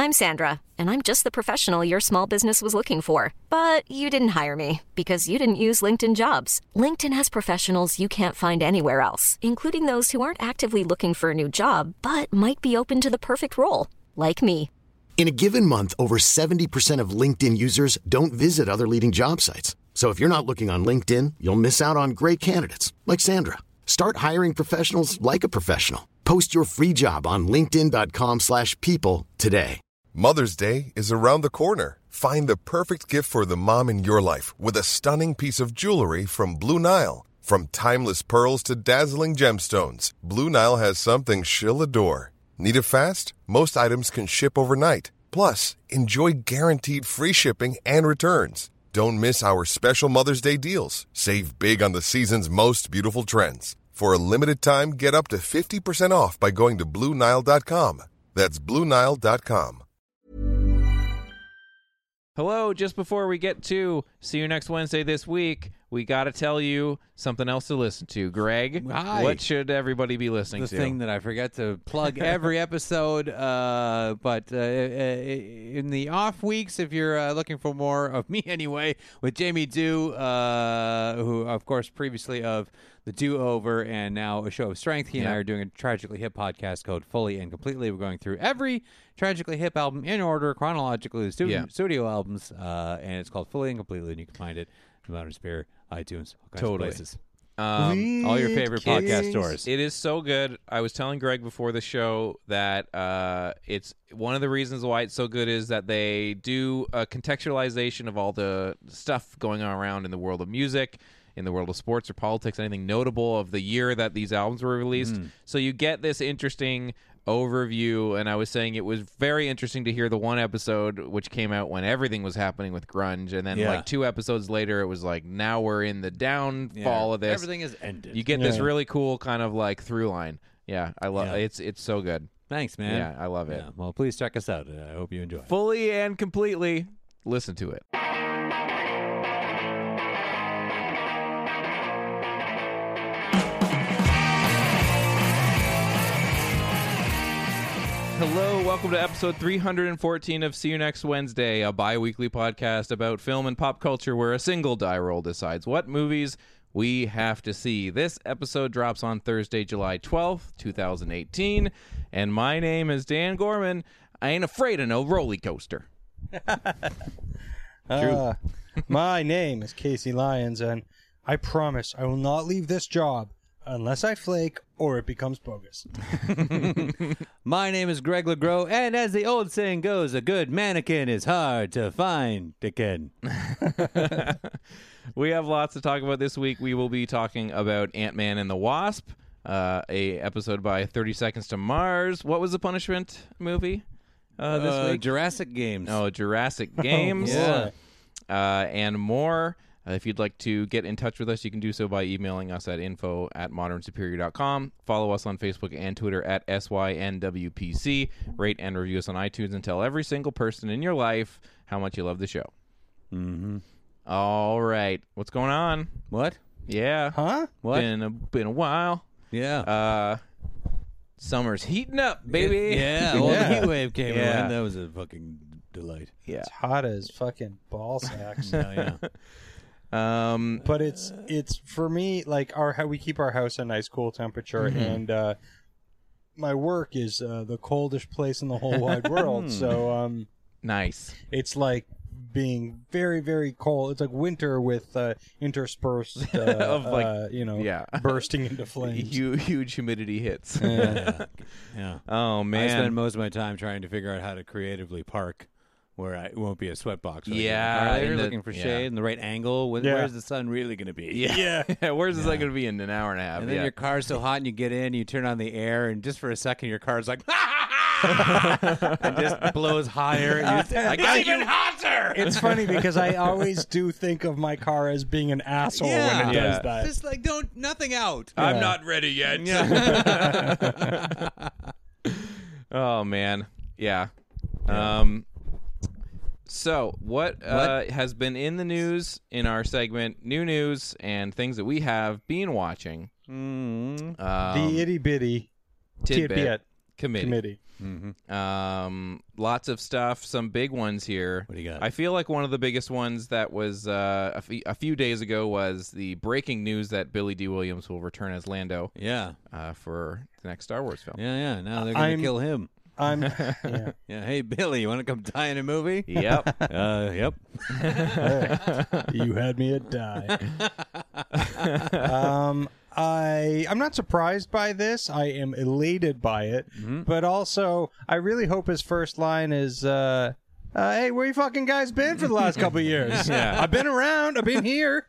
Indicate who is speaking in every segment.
Speaker 1: I'm Sandra, and I'm just the professional your small business was looking for. But you didn't hire me because you didn't use LinkedIn Jobs. LinkedIn has professionals you can't find anywhere else, including those who aren't actively looking for a new job, but might be open to the perfect role, like me.
Speaker 2: In a given month, over 70% of LinkedIn users don't visit other leading job sites. So if you're not looking on LinkedIn, you'll miss out on great candidates like Sandra. Start hiring professionals like a professional. Post your free job on linkedin.com/people today.
Speaker 3: Mother's Day is around the corner. Find the perfect gift for the mom in your life with a stunning piece of jewelry from Blue Nile. From timeless pearls to dazzling gemstones, Blue Nile has something she'll adore. Need it fast? Most items can ship overnight. Plus, enjoy guaranteed free shipping and returns. Don't miss our special Mother's Day deals. Save big on the season's most beautiful trends. For a limited time, get up to 50% off by going to BlueNile.com. That's BlueNile.com.
Speaker 4: Hello, just before we get to See You Next Wednesday this week, we got to tell you something else to listen to. Greg,
Speaker 5: Hi.
Speaker 4: What should everybody be listening
Speaker 5: The
Speaker 4: to?
Speaker 5: thing that I forget to plug every episode, but in the off weeks, if you're looking for more of me anyway, with Jamie Dew, who, of course, previously of The Do-Over and now A Show of Strength, he and I are doing a Tragically Hip podcast called Fully and Completely. We're going through every Tragically Hip album in order, chronologically, the studio albums, and it's called Fully and Completely, and you can find it in Modern Spear, iTunes, all kinds of places. All your favorite podcast stores.
Speaker 4: It is so good. I was telling Greg before the show that it's one of the reasons why it's so good is that they do a contextualization of all the stuff going on around in the world of music, in the world of sports or politics, anything notable of the year that these albums were released. So you get this interesting overview, and I was saying it was very interesting to hear the one episode which came out when everything was happening with grunge, and then like 2 episodes later it was like, now we're in the downfall of this.
Speaker 5: Everything is ended.
Speaker 4: You get this really cool kind of like through line. Yeah, I love it's so good.
Speaker 5: Thanks, man.
Speaker 4: Yeah, I love it.
Speaker 5: Yeah, well, please check us out. I hope you enjoy it.
Speaker 4: Fully and completely listen to it. Hello, welcome to episode 314 of See You Next Wednesday, a bi-weekly podcast about film and pop culture where a single die roll decides what movies we have to see. This episode drops on Thursday, July 12th, 2018, and my name is Dan Gorman. I ain't afraid of no roller coaster.
Speaker 6: My name is Casey Lyons, and I promise I will not leave this job unless I flake or it becomes bogus.
Speaker 5: My name is Greg LeGros, and as the old saying goes, a good mannequin is hard to find again.
Speaker 4: We have lots to talk about this week. We will be talking about Ant-Man and the Wasp, a episode by 30 Seconds to Mars. What was the Punishment movie this week?
Speaker 5: Jurassic Games.
Speaker 4: Oh, Jurassic Games.
Speaker 5: Yeah.
Speaker 4: And more. If you'd like to get in touch with us, you can do so by emailing us at info@modernsuperior.com. Follow us on Facebook and Twitter at SYNWPC. Rate and review us on iTunes and tell every single person in your life how much you love the show.
Speaker 5: Mm-hmm.
Speaker 4: All right. What's going on?
Speaker 5: What?
Speaker 4: Yeah.
Speaker 6: Huh?
Speaker 5: What?
Speaker 4: Been a while.
Speaker 5: Yeah.
Speaker 4: Summer's heating up, baby.
Speaker 5: Yeah. Well, the heat wave came
Speaker 4: Yeah.
Speaker 5: in. That was a fucking delight.
Speaker 4: Yeah.
Speaker 6: It's hot as fucking ball sacks.
Speaker 5: Yeah.
Speaker 6: But it's for me, like how we keep our house a nice cool temperature, and my work is the coldest place in the whole wide world. So
Speaker 4: Nice.
Speaker 6: it's like being very, very cold. It's like winter with interspersed
Speaker 4: Of, like,
Speaker 6: bursting into flames.
Speaker 4: Huge humidity hits.
Speaker 5: Yeah.
Speaker 4: Oh, man.
Speaker 5: I spend most of my time trying to figure out how to creatively park where it won't be a sweatbox.
Speaker 4: Yeah,
Speaker 5: You're
Speaker 4: in the-
Speaker 5: looking for
Speaker 4: yeah.
Speaker 5: shade and the right angle. Where's the sun really going to be?
Speaker 4: Yeah. Where's this like going to be in an hour and a half?
Speaker 5: And then your car's so hot and you get in, you turn on the air, and just for a second your car's like, and just blows higher. And I got even hotter!
Speaker 6: It's funny because I always do think of my car as being an asshole when it does that.
Speaker 5: Just like, nothing out.
Speaker 4: I'm not ready yet. Oh, man. Yeah. So, what has been in the news in our segment, new news and things that we have been watching?
Speaker 6: The itty bitty
Speaker 4: Tidbit
Speaker 6: tidbit
Speaker 4: Committee. Lots of stuff, some big ones here.
Speaker 5: What do you got?
Speaker 4: I feel like one of the biggest ones that was a few days ago was the breaking news that Billy D. Williams will return as Lando
Speaker 5: Yeah.
Speaker 4: for the next Star Wars film.
Speaker 5: Yeah. Now they're going to kill him.
Speaker 6: Yeah.
Speaker 5: Yeah. Hey, Billy, you want to come die in a movie?
Speaker 4: Yep.
Speaker 5: Yep.
Speaker 6: You had me at die. I'm not surprised by this. I am elated by it, but also I really hope his first line is, "Hey, where you fucking guys been for the last couple of years?
Speaker 4: Yeah.
Speaker 6: I've been around. I've been here."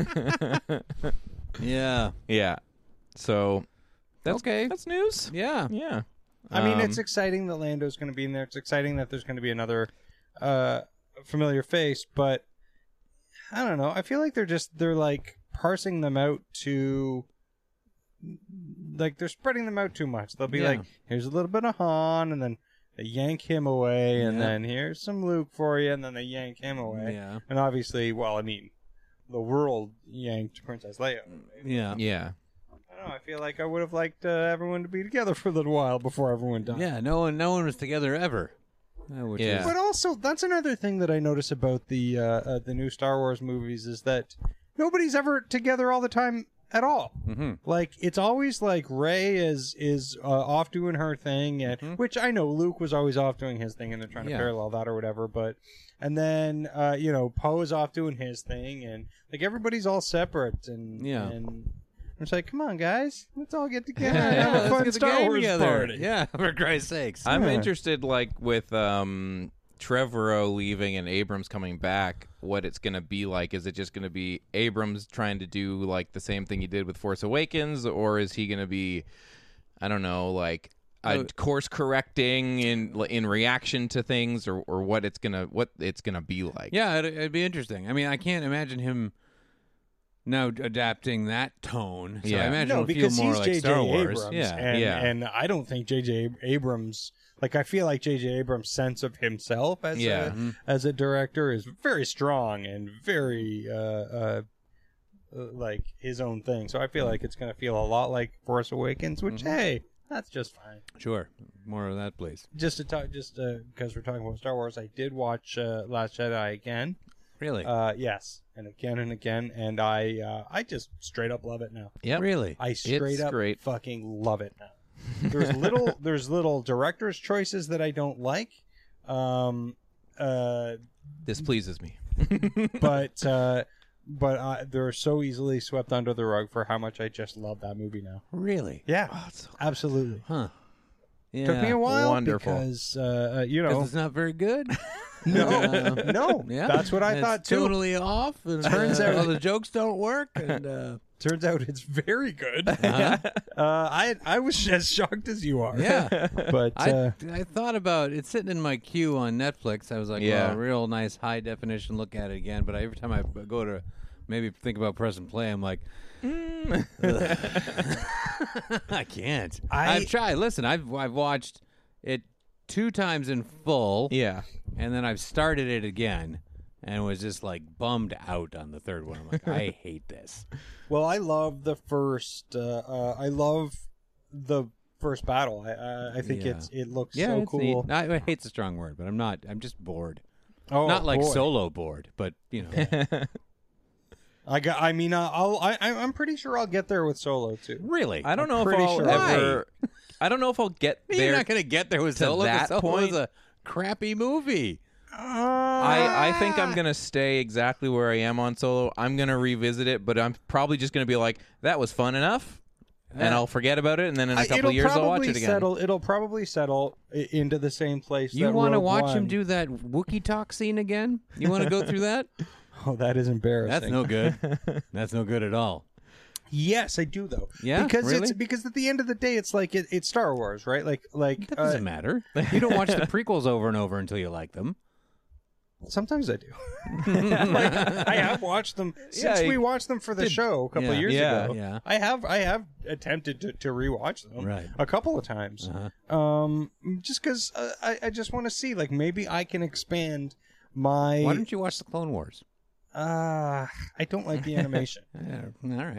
Speaker 5: Yeah.
Speaker 4: Yeah. So that's
Speaker 5: Okay.
Speaker 4: That's news.
Speaker 5: Yeah.
Speaker 4: Yeah.
Speaker 6: I mean, it's exciting that Lando's going to be in there. It's exciting that there's going to be another familiar face, but I don't know. I feel like they're like parsing them out to, like, they're spreading them out too much. They'll be like, here's a little bit of Han, and then they yank him away, and then here's some Luke for you, and then they yank him away.
Speaker 5: Yeah.
Speaker 6: And obviously, well, I mean, the world yanked Princess Leia.
Speaker 5: Yeah.
Speaker 4: Yeah.
Speaker 6: I don't know. I feel like I would have liked everyone to be together for a little while before everyone died.
Speaker 5: Yeah. No one was together ever. Which
Speaker 4: Yeah.
Speaker 5: is-
Speaker 6: But also, that's another thing that I notice about the new Star Wars movies is that nobody's ever together all the time at all.
Speaker 5: Mm-hmm.
Speaker 6: Like, it's always like Rey is off doing her thing, and which I know Luke was always off doing his thing, and they're trying to parallel that or whatever. But then Poe is off doing his thing, and like everybody's all separate, and and it's like, come on, guys, let's all get together and have a
Speaker 5: let's
Speaker 6: fun
Speaker 5: get the
Speaker 6: Star
Speaker 5: game
Speaker 6: Wars
Speaker 5: together.
Speaker 6: party.
Speaker 5: Yeah, for Christ's sakes.
Speaker 4: I'm
Speaker 6: Yeah.
Speaker 4: interested, like, with Trevorrow leaving and Abrams coming back, what it's going to be like. Is it just going to be Abrams trying to do, like, the same thing he did with Force Awakens, or is he going to be, I don't know, like, course correcting in reaction to things, or what it's gonna be like?
Speaker 5: Yeah, it'd be interesting. I mean, I can't imagine him now adapting that tone. So I imagine
Speaker 6: No,
Speaker 5: it'll feel
Speaker 6: because
Speaker 5: more
Speaker 6: he's
Speaker 5: like
Speaker 6: J.J.
Speaker 5: Star Wars.
Speaker 6: Abrams,
Speaker 5: Yeah.
Speaker 6: and I don't think J.J. Abrams, like, I feel like J.J. Abrams' sense of himself as a director is very strong and very like his own thing. So I feel like it's going to feel a lot like Force Awakens, which hey, that's just fine.
Speaker 5: Sure. More of that, please.
Speaker 6: Just to talk, because we're talking about Star Wars, I did watch Last Jedi again.
Speaker 5: Really?
Speaker 6: Yes, and again, and I just straight up love it now.
Speaker 4: Yep.
Speaker 5: Really?
Speaker 6: I straight up
Speaker 4: great.
Speaker 6: fucking love it now. There's little director's choices that I don't like,
Speaker 4: This pleases me.
Speaker 6: but they're so easily swept under the rug for how much I just love that movie now.
Speaker 5: Really?
Speaker 6: Yeah, absolutely.
Speaker 5: Huh. Yeah.
Speaker 6: Took me a while
Speaker 4: Wonderful.
Speaker 6: because
Speaker 5: 'Cause it's not very good.
Speaker 6: no,
Speaker 5: Yeah.
Speaker 6: that's what I
Speaker 5: It's
Speaker 6: thought too.
Speaker 5: Totally off. And,
Speaker 6: Turns out-
Speaker 5: all the jokes don't work. And
Speaker 6: Turns out it's very good. I was as shocked as you are.
Speaker 5: yeah.
Speaker 6: but
Speaker 5: I thought about it's sitting in my queue on Netflix. I was like,
Speaker 4: Yeah.
Speaker 5: well, real nice high definition look at it again. But every time I go to maybe think about press and play, I'm like, I can't. I've tried. Listen, I've watched it 2 times in full.
Speaker 4: Yeah.
Speaker 5: And then I've started it again and was just like bummed out on the third one. I'm like, I hate this.
Speaker 6: well, I love the first. I love the first battle. I think
Speaker 5: Yeah.
Speaker 6: it looks
Speaker 5: Yeah,
Speaker 6: so
Speaker 5: it's
Speaker 6: cool.
Speaker 5: neat. I hate's a strong word, but I'm not. I'm just bored.
Speaker 6: Oh,
Speaker 5: Not like
Speaker 6: boy.
Speaker 5: Solo bored, but you know.
Speaker 6: I'm pretty sure I'll get there with Solo too.
Speaker 5: Really?
Speaker 4: I don't know if
Speaker 6: pretty
Speaker 4: I'll
Speaker 6: sure.
Speaker 4: ever. I don't know if I'll get
Speaker 5: You're
Speaker 4: there.
Speaker 5: not going to get there with
Speaker 4: to
Speaker 5: Solo. 'cause
Speaker 4: that
Speaker 5: Solo
Speaker 4: point.
Speaker 5: was a crappy movie.
Speaker 4: I think I'm gonna stay exactly where I am on Solo. I'm gonna revisit it, but I'm probably just gonna be like, that was fun enough, and I'll forget about it, and then in a couple of years I'll watch it again.
Speaker 6: It'll probably settle into the same place.
Speaker 5: You
Speaker 6: want to
Speaker 5: watch him do that Wookiee talk scene again? You want to go through that?
Speaker 6: Oh, that is embarrassing.
Speaker 5: That's no good. That's no good at all.
Speaker 6: Yes, I do though.
Speaker 5: Yeah?
Speaker 6: because
Speaker 5: Really?
Speaker 6: because at the end of the day, it's like it's Star Wars, right? Like
Speaker 5: That doesn't matter. You don't watch the prequels over and over until you like them.
Speaker 6: sometimes I do. I have watched them since we watched them for the show a couple of years
Speaker 4: Yeah.
Speaker 6: ago.
Speaker 5: Yeah.
Speaker 6: I have attempted to rewatch them
Speaker 5: Right.
Speaker 6: a couple of times. Just because I just want to see, like, maybe I can expand my.
Speaker 5: Why don't you watch the Clone Wars?
Speaker 6: I don't like the animation.
Speaker 5: All right.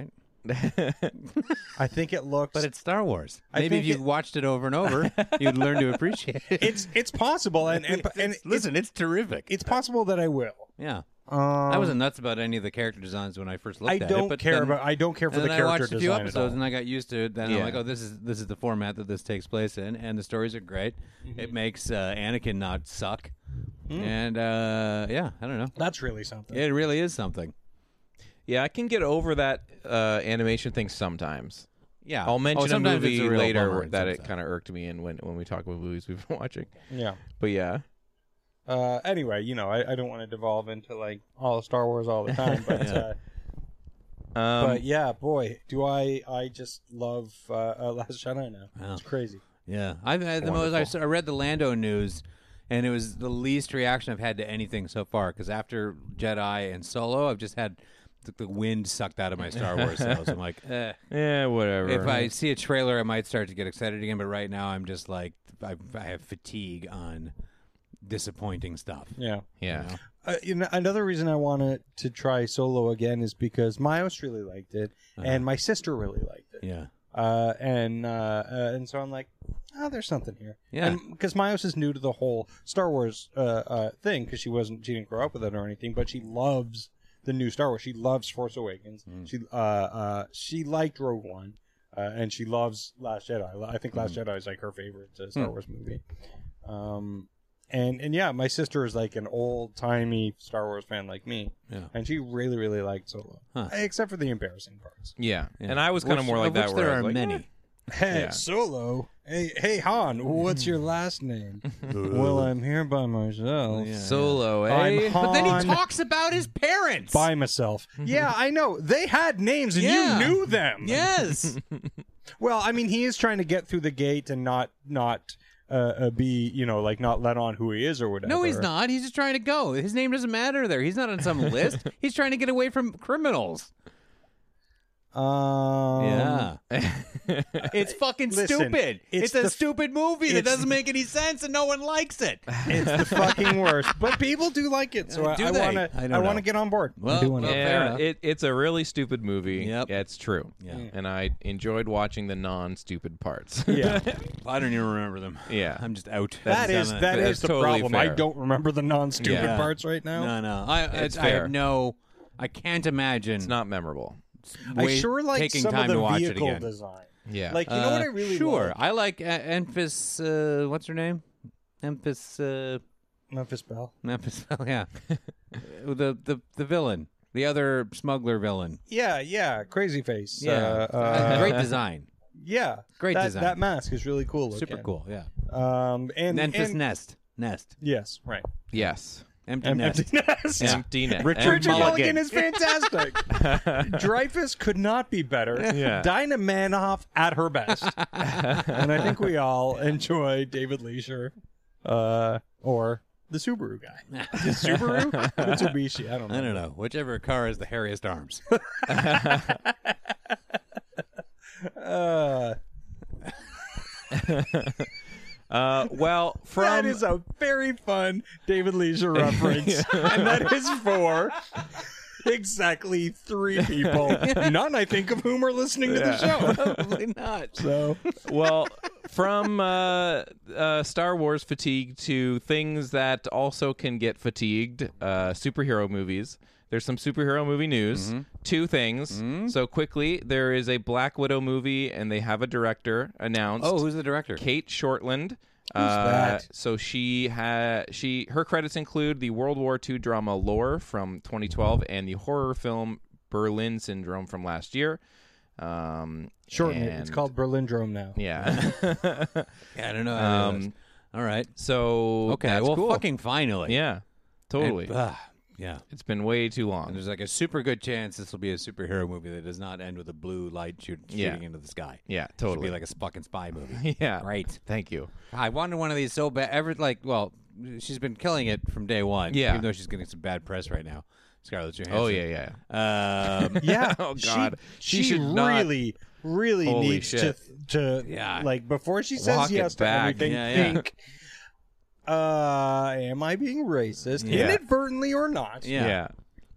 Speaker 6: I think it looks.
Speaker 5: But it's Star Wars.
Speaker 6: I
Speaker 5: Maybe
Speaker 6: think
Speaker 5: if you watched it over and over, you'd learn to appreciate it.
Speaker 6: it's possible, and
Speaker 5: Listen, it's terrific.
Speaker 6: it's possible that I will.
Speaker 5: Yeah. I wasn't nuts about any of the character designs when I first looked
Speaker 6: I
Speaker 5: at it.
Speaker 6: don't
Speaker 5: but
Speaker 6: care
Speaker 5: then-
Speaker 6: about. I don't care for
Speaker 5: and
Speaker 6: the
Speaker 5: then
Speaker 6: character
Speaker 5: I watched a few
Speaker 6: design at all.
Speaker 5: episodes and I got used to it. Then
Speaker 4: Yeah.
Speaker 5: I'm like, oh, this is the format that this takes place in, and the stories are great. It makes Anakin not suck, and yeah, I don't know.
Speaker 6: That's really something.
Speaker 5: It really is something.
Speaker 4: Yeah, I can get over that animation thing sometimes.
Speaker 5: Yeah,
Speaker 4: I'll mention a
Speaker 5: sometimes it's
Speaker 4: movie
Speaker 5: real
Speaker 4: later
Speaker 5: bummer,
Speaker 4: that it
Speaker 5: sometimes.
Speaker 4: kind of irked me in when we talk about movies we've been watching.
Speaker 6: Yeah.
Speaker 4: But yeah.
Speaker 6: Anyway, I don't want to devolve into like all of Star Wars all the time, but but yeah, boy, do I just love Last Jedi now.
Speaker 5: Wow.
Speaker 6: It's crazy.
Speaker 5: Yeah, I've had the most. I read the Lando news, and it was the least reaction I've had to anything so far. Because after Jedi and Solo, I've just had the wind sucked out of my Star Wars cells. I'm like,
Speaker 4: Yeah, whatever.
Speaker 5: if I see a trailer, I might start to get excited again. But right now, I'm just like, I have fatigue on disappointing stuff.
Speaker 6: Yeah.
Speaker 4: Yeah.
Speaker 6: Another reason I wanted to try Solo again is because Myos really liked it, and my sister really liked it.
Speaker 5: Yeah.
Speaker 6: And so I'm like, oh, there's something here.
Speaker 5: Yeah.
Speaker 6: Because Myos is new to the whole Star Wars thing because she didn't grow up with it or anything, but she loves the new Star Wars. She loves Force Awakens. She liked Rogue One, and she loves Last Jedi. I think Last Jedi is like her favorite Star Wars movie. And yeah, my sister is like an old-timey Star Wars fan like me.
Speaker 5: Yeah.
Speaker 6: And she really, really liked Solo. Except for the embarrassing parts.
Speaker 4: Yeah. And I was kind of more like that.
Speaker 5: Which
Speaker 4: Where
Speaker 5: there
Speaker 4: I
Speaker 5: are
Speaker 4: was like,
Speaker 5: many.
Speaker 6: Hey,
Speaker 4: Yeah.
Speaker 6: Solo. Hey, Han, what's your last name? Well, I'm here by myself.
Speaker 4: Solo, eh?
Speaker 6: I'm Han
Speaker 5: But then he talks about his parents.
Speaker 6: by myself. Yeah, I know. They had names and
Speaker 5: Yeah.
Speaker 6: you knew them.
Speaker 5: Yes.
Speaker 6: Well, I mean, he is trying to get through the gate and not be, like not let on who he is or whatever.
Speaker 5: No, he's not. He's just trying to go. His name doesn't matter there. He's not on some list. He's trying to get away from criminals. Yeah. It's fucking
Speaker 6: Listen,
Speaker 5: stupid.
Speaker 6: it's
Speaker 5: It's a
Speaker 6: the-
Speaker 5: stupid movie that
Speaker 6: it's-
Speaker 5: doesn't make any sense and no one likes it.
Speaker 6: It's the fucking worst. But people do like it, so
Speaker 5: Do
Speaker 6: I
Speaker 5: they?
Speaker 6: want
Speaker 5: I
Speaker 6: to.
Speaker 5: don't
Speaker 6: I want
Speaker 5: know.
Speaker 6: to get on board.
Speaker 5: Well,
Speaker 6: I'm doing
Speaker 5: well,
Speaker 6: it.
Speaker 5: fair
Speaker 4: Yeah,
Speaker 5: enough.
Speaker 4: it's a really stupid movie.
Speaker 5: Yep.
Speaker 4: Yeah, it's true.
Speaker 5: Yeah.
Speaker 4: And I enjoyed watching the non-stupid parts.
Speaker 6: Yeah,
Speaker 5: I don't even remember them.
Speaker 4: Yeah.
Speaker 5: I'm just out.
Speaker 6: that is
Speaker 4: that's
Speaker 6: the
Speaker 4: totally
Speaker 6: problem. I
Speaker 4: fair.
Speaker 6: don't remember the non-stupid
Speaker 4: Yeah.
Speaker 6: parts right now.
Speaker 5: No.
Speaker 4: It's
Speaker 5: I
Speaker 4: fair.
Speaker 5: have no. I can't imagine.
Speaker 4: It's not memorable.
Speaker 6: I sure like
Speaker 5: taking
Speaker 6: some
Speaker 5: time
Speaker 6: of
Speaker 5: to
Speaker 6: the
Speaker 5: watch it
Speaker 6: vehicle
Speaker 5: again.
Speaker 6: design.
Speaker 4: Yeah.
Speaker 6: Like, you know what I really
Speaker 5: sure.
Speaker 6: love?
Speaker 5: I like Memphis. What's her name? Memphis.
Speaker 6: Memphis Belle.
Speaker 5: Memphis. Yeah. the villain. The other smuggler villain.
Speaker 6: Yeah, Crazy Face.
Speaker 5: Yeah. Great design.
Speaker 6: Yeah,
Speaker 5: Great
Speaker 6: that,
Speaker 5: design.
Speaker 6: That mask is really cool. Looking.
Speaker 5: Super cool. Yeah.
Speaker 6: And
Speaker 5: Memphis
Speaker 6: and,
Speaker 5: Nest.
Speaker 6: Yes, right.
Speaker 4: Yes.
Speaker 5: Empty
Speaker 6: And
Speaker 5: nest.
Speaker 6: Empty Nest.
Speaker 4: Empty net.
Speaker 6: Richard Mulligan
Speaker 5: Mulligan.
Speaker 6: is fantastic. Dreyfuss could not be better.
Speaker 4: Yeah.
Speaker 6: Dinah Manoff at her best. And I think we all enjoy David Leisure or the Subaru guy. The Subaru? Mitsubishi. I don't know.
Speaker 5: I don't know. Whichever car has the hairiest arms.
Speaker 4: Well, from
Speaker 6: That is a very fun David Leisure reference. And that is for exactly 3 people. None, I think, of whom are listening to the show.
Speaker 5: Probably not.
Speaker 6: So
Speaker 4: well, from Star Wars fatigue to things that also can get fatigued, superhero movies. There's some superhero movie news. 2 things. So quickly, there is a Black Widow movie, and they have a director announced.
Speaker 5: Oh, who's the director?
Speaker 4: Kate Shortland.
Speaker 6: that?
Speaker 4: So her credits include the World War II drama Lore from 2012 and the horror film Berlin Syndrome from last year.
Speaker 6: shorten it. It's called Berlindrome now.
Speaker 4: Yeah.
Speaker 5: Yeah, I don't know. How it is. All right.
Speaker 4: So
Speaker 5: Okay.
Speaker 4: that's
Speaker 5: Well,
Speaker 4: cool.
Speaker 5: fucking finally.
Speaker 4: Yeah, totally.
Speaker 5: Yeah.
Speaker 4: It's been way too long.
Speaker 5: And there's like a super good chance this will be a superhero movie that does not end with a blue light shooting
Speaker 4: Yeah.
Speaker 5: into the sky.
Speaker 4: Yeah,
Speaker 5: It should
Speaker 4: totally.
Speaker 5: be like a fucking spy movie.
Speaker 4: Yeah.
Speaker 5: Great.
Speaker 4: Thank you.
Speaker 5: I wanted one of these so bad. She's been killing it from day one.
Speaker 4: Yeah.
Speaker 5: Even though she's getting some bad press right now. Scarlett Johansson.
Speaker 4: Oh yeah.
Speaker 6: Yeah.
Speaker 4: Oh, God.
Speaker 6: She
Speaker 4: She should not-
Speaker 6: really
Speaker 4: Holy
Speaker 6: needs
Speaker 4: shit.
Speaker 6: to
Speaker 5: Yeah.
Speaker 6: like before she says
Speaker 4: Walk it
Speaker 6: yes to
Speaker 4: back.
Speaker 6: everything,
Speaker 5: Yeah, yeah.
Speaker 6: think am I being racist
Speaker 4: Yeah.
Speaker 6: inadvertently or not?
Speaker 5: Yeah.
Speaker 4: Yeah.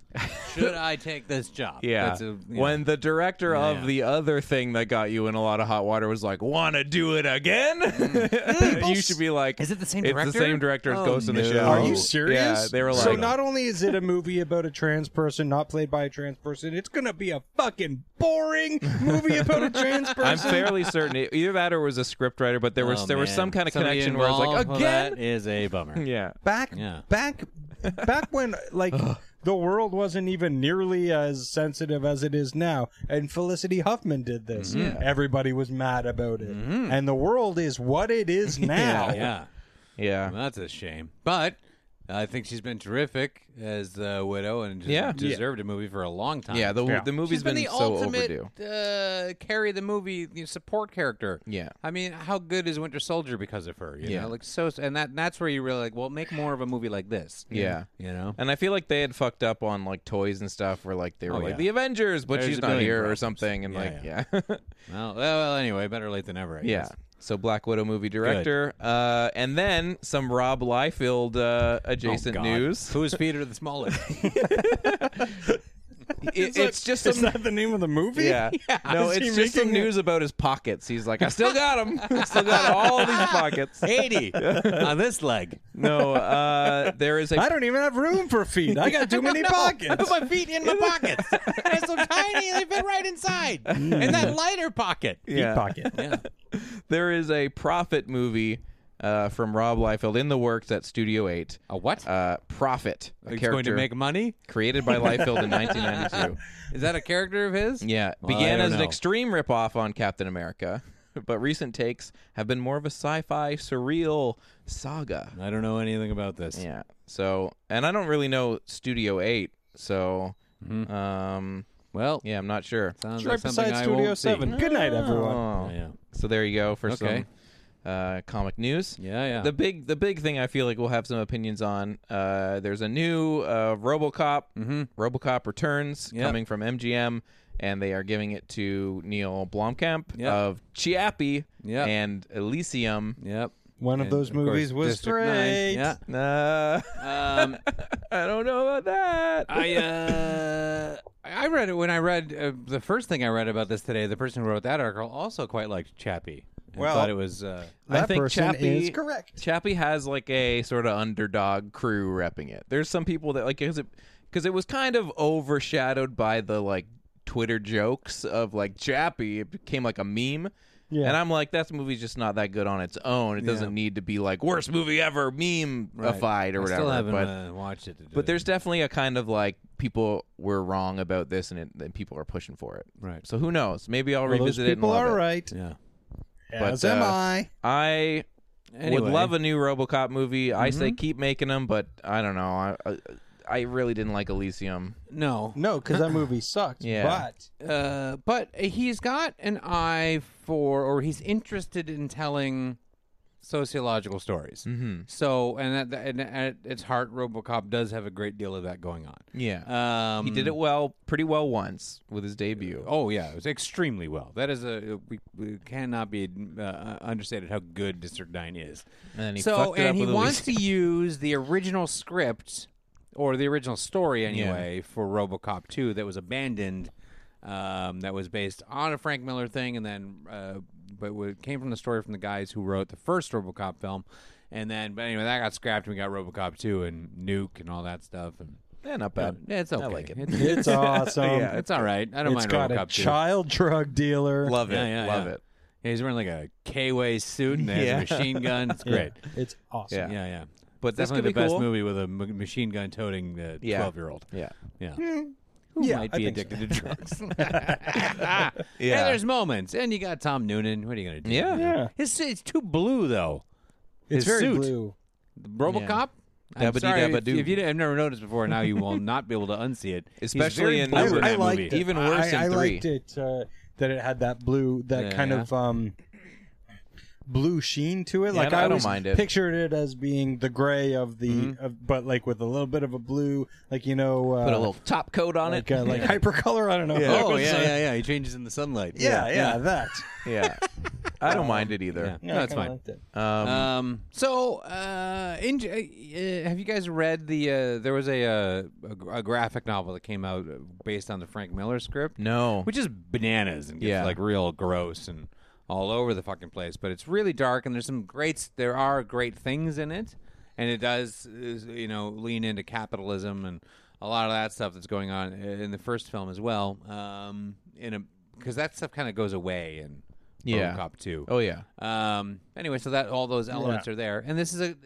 Speaker 5: Should I take this job?
Speaker 4: Yeah. When the director of the other thing that got you in a lot of hot water was like, "Want to do it again?" You should be like,
Speaker 5: "Is it the same
Speaker 4: It's
Speaker 5: director?"
Speaker 4: the same director as Ghost in the
Speaker 5: no.
Speaker 4: Shell.
Speaker 6: Are you serious?
Speaker 4: Yeah, they were like,
Speaker 6: so not only is it a movie about a trans person not played by a trans person, it's gonna be a fucking boring movie about a trans person.
Speaker 4: I'm fairly certain either that or it was a scriptwriter, but there was some kind of connection where I was like, again.
Speaker 5: That is a bummer.
Speaker 4: Yeah.
Speaker 6: back when like the world wasn't even nearly as sensitive as it is now, and Felicity Huffman did this. Everybody was mad about it, and the world is what it is now.
Speaker 4: Yeah.
Speaker 5: Well, that's a shame. But I think she's been terrific as the widow and deserved a movie for a long time.
Speaker 4: Yeah, the movie's
Speaker 5: She's been the
Speaker 4: so
Speaker 5: ultimate
Speaker 4: overdue.
Speaker 5: carry the movie support character.
Speaker 4: Yeah.
Speaker 5: I mean, how good is Winter Soldier because of her? You know, like and that's where you really like. Well, make more of a movie like this.
Speaker 4: Yeah.
Speaker 5: You know.
Speaker 4: And I feel like they had fucked up on like toys and stuff where like they were like the Avengers, but
Speaker 5: There's
Speaker 4: she's
Speaker 5: a
Speaker 4: not
Speaker 5: million
Speaker 4: here or
Speaker 5: problems.
Speaker 4: something, and
Speaker 5: Well, anyway, better late than never. I guess.
Speaker 4: So Black Widow movie director, and then some Rob Liefeld adjacent
Speaker 5: God.
Speaker 4: news.
Speaker 5: Whose feet are the smallest?
Speaker 4: It's just
Speaker 6: Is
Speaker 4: some.
Speaker 6: that the name of the movie?
Speaker 4: Yeah. No,
Speaker 6: Is he
Speaker 4: it's just some
Speaker 6: making
Speaker 4: news about his pockets. He's like, I still got them. I still got all these pockets.
Speaker 5: 80 on this leg.
Speaker 4: No, there is a.
Speaker 6: I don't even have room for feet. I got too many
Speaker 5: I
Speaker 6: pockets.
Speaker 5: put my feet in my pockets. They're so tiny, they fit right inside. In that lighter pocket.
Speaker 4: Yeah.
Speaker 6: Pocket.
Speaker 5: Yeah.
Speaker 4: There is a Prophet movie from Rob Liefeld in the works at Studio 8.
Speaker 5: A what?
Speaker 4: Prophet. A
Speaker 5: He's
Speaker 4: character
Speaker 5: going to make money?
Speaker 4: created by Liefeld in 1992.
Speaker 5: Is that a character of his?
Speaker 4: Yeah.
Speaker 5: Well, I
Speaker 4: Began
Speaker 5: don't
Speaker 4: as an
Speaker 5: know.
Speaker 4: extreme ripoff on Captain America, but recent takes have been more of a sci-fi surreal saga.
Speaker 5: I don't know anything about this.
Speaker 4: Yeah. So, and I don't really know Studio 8, so
Speaker 5: Well,
Speaker 4: yeah, I'm not sure.
Speaker 5: sounds
Speaker 6: It's
Speaker 5: like
Speaker 6: right
Speaker 5: something
Speaker 6: beside
Speaker 5: I
Speaker 6: Studio
Speaker 5: won't see.
Speaker 6: 7. Good night, everyone.
Speaker 4: Oh.
Speaker 5: Yeah.
Speaker 4: So there you go for
Speaker 5: Okay.
Speaker 4: some comic news.
Speaker 5: Yeah.
Speaker 4: The big thing I feel like we'll have some opinions on. There's a new RoboCop. RoboCop Returns coming from MGM, and they are giving it to Neil Blomkamp of Chiappy and Elysium.
Speaker 5: Yep.
Speaker 6: One of
Speaker 5: And,
Speaker 6: those movies
Speaker 5: course,
Speaker 6: was
Speaker 5: District 9.
Speaker 6: great.
Speaker 5: Yeah.
Speaker 4: I don't know about that.
Speaker 5: I read it when I read the first thing I read about this today. The person who wrote that article also quite liked Chappie. And
Speaker 6: Well,
Speaker 5: thought it was.
Speaker 4: I
Speaker 6: That
Speaker 4: think
Speaker 6: person
Speaker 4: Chappie
Speaker 6: is correct.
Speaker 4: Chappie has like a sort of underdog crew repping it. There's some people that like because it was kind of overshadowed by the like Twitter jokes of like Chappie. It became like a meme.
Speaker 6: Yeah.
Speaker 4: And I'm like, that movie's just not that good on its own. It doesn't need to be like worst movie ever meme-ified or
Speaker 5: I
Speaker 4: whatever.
Speaker 5: still haven't watched it.
Speaker 4: But there's definitely a kind of like people were wrong about this and people are pushing for it.
Speaker 5: Right.
Speaker 4: So who knows? Maybe I'll
Speaker 6: Well, those
Speaker 4: revisit it and
Speaker 6: people
Speaker 4: love
Speaker 6: are
Speaker 4: it.
Speaker 6: right.
Speaker 5: Yeah.
Speaker 6: As
Speaker 4: But,
Speaker 6: am I.
Speaker 4: I
Speaker 5: Anyway.
Speaker 4: would love a new RoboCop movie. I say keep making them, but I don't know. I really didn't like Elysium.
Speaker 5: No.
Speaker 6: No, because that movie sucked.
Speaker 4: Yeah.
Speaker 6: But
Speaker 5: He's got an eye for, or he's interested in telling sociological stories. Mm-hmm. So, and at its heart, RoboCop does have a great deal of that going on.
Speaker 4: Yeah. He did it pretty well once with his debut.
Speaker 5: Oh yeah, it was extremely well. That is we cannot be understated how good District 9 is.
Speaker 4: And then he fucked it up
Speaker 5: he
Speaker 4: with
Speaker 5: wants to
Speaker 4: Elysium.
Speaker 5: use the original script or the original story anyway for RoboCop 2 that was abandoned. That was based on a Frank Miller thing, and then but it came from the story from the guys who wrote the first RoboCop film, and then but anyway that got scrapped and we got RoboCop 2 and Nuke and all that stuff and.
Speaker 4: Yeah, not bad.
Speaker 5: Yeah, it's okay.
Speaker 4: I like it.
Speaker 6: it's awesome.
Speaker 4: Yeah,
Speaker 5: It's all right. I don't
Speaker 6: It's
Speaker 5: mind
Speaker 6: got
Speaker 5: RoboCop
Speaker 6: a
Speaker 5: 2.
Speaker 6: child drug dealer.
Speaker 4: Love it.
Speaker 5: Yeah.
Speaker 4: it.
Speaker 5: Yeah, he's wearing like a K-Way suit and has a machine gun. It's great.
Speaker 6: It's awesome.
Speaker 4: Yeah.
Speaker 5: Yeah.
Speaker 4: But this
Speaker 5: Definitely
Speaker 4: could be
Speaker 5: the best
Speaker 4: cool.
Speaker 5: movie with a machine gun toting 12-year-old.
Speaker 4: Yeah.
Speaker 5: Yeah.
Speaker 6: Who
Speaker 5: Might be addicted to drugs.
Speaker 4: Yeah.
Speaker 5: And there's moments. And you got Tom Noonan. What are you going to do?
Speaker 4: Yeah.
Speaker 6: Yeah.
Speaker 5: It's too blue, though.
Speaker 6: It's
Speaker 5: His
Speaker 6: very
Speaker 5: suit.
Speaker 6: blue.
Speaker 5: RoboCop? I'm
Speaker 4: Dabba-dee,
Speaker 5: sorry,
Speaker 4: dabba-doo.
Speaker 5: if you have never noticed before, now you will not be able to unsee it. He's
Speaker 4: Especially
Speaker 5: very
Speaker 4: in
Speaker 5: blue
Speaker 4: number-
Speaker 5: that
Speaker 6: I liked
Speaker 5: movie.
Speaker 6: it.
Speaker 4: Even worse
Speaker 6: I
Speaker 4: in 3.
Speaker 6: liked it that it had that blue, that kind of blue sheen to it.
Speaker 4: Yeah,
Speaker 6: Like
Speaker 4: I
Speaker 6: I
Speaker 4: don't
Speaker 6: always
Speaker 4: mind it.
Speaker 6: pictured it as being the gray of the, but like with a little bit of a blue, like
Speaker 4: Put a little top coat on
Speaker 6: like
Speaker 4: it.
Speaker 6: like hypercolor. I don't know.
Speaker 5: Oh, yeah. He changes in the sunlight.
Speaker 6: yeah, that.
Speaker 4: Yeah. I don't mind it either.
Speaker 5: Yeah.
Speaker 6: Yeah,
Speaker 5: No,
Speaker 6: I
Speaker 5: it's
Speaker 6: kinda
Speaker 5: fine.
Speaker 6: liked it.
Speaker 5: Have you guys read the? There was a graphic novel that came out based on the Frank Miller script.
Speaker 4: No.
Speaker 5: Which is bananas and gets
Speaker 4: Yeah.
Speaker 5: like real gross and all over the fucking place. But it's really dark and there are great things in it, and it does lean into capitalism and a lot of that stuff that's going on in the first film as well. Because that stuff kind of goes away in RoboCop 2.
Speaker 4: Oh yeah.
Speaker 5: Anyway, so that all those elements are there, and this is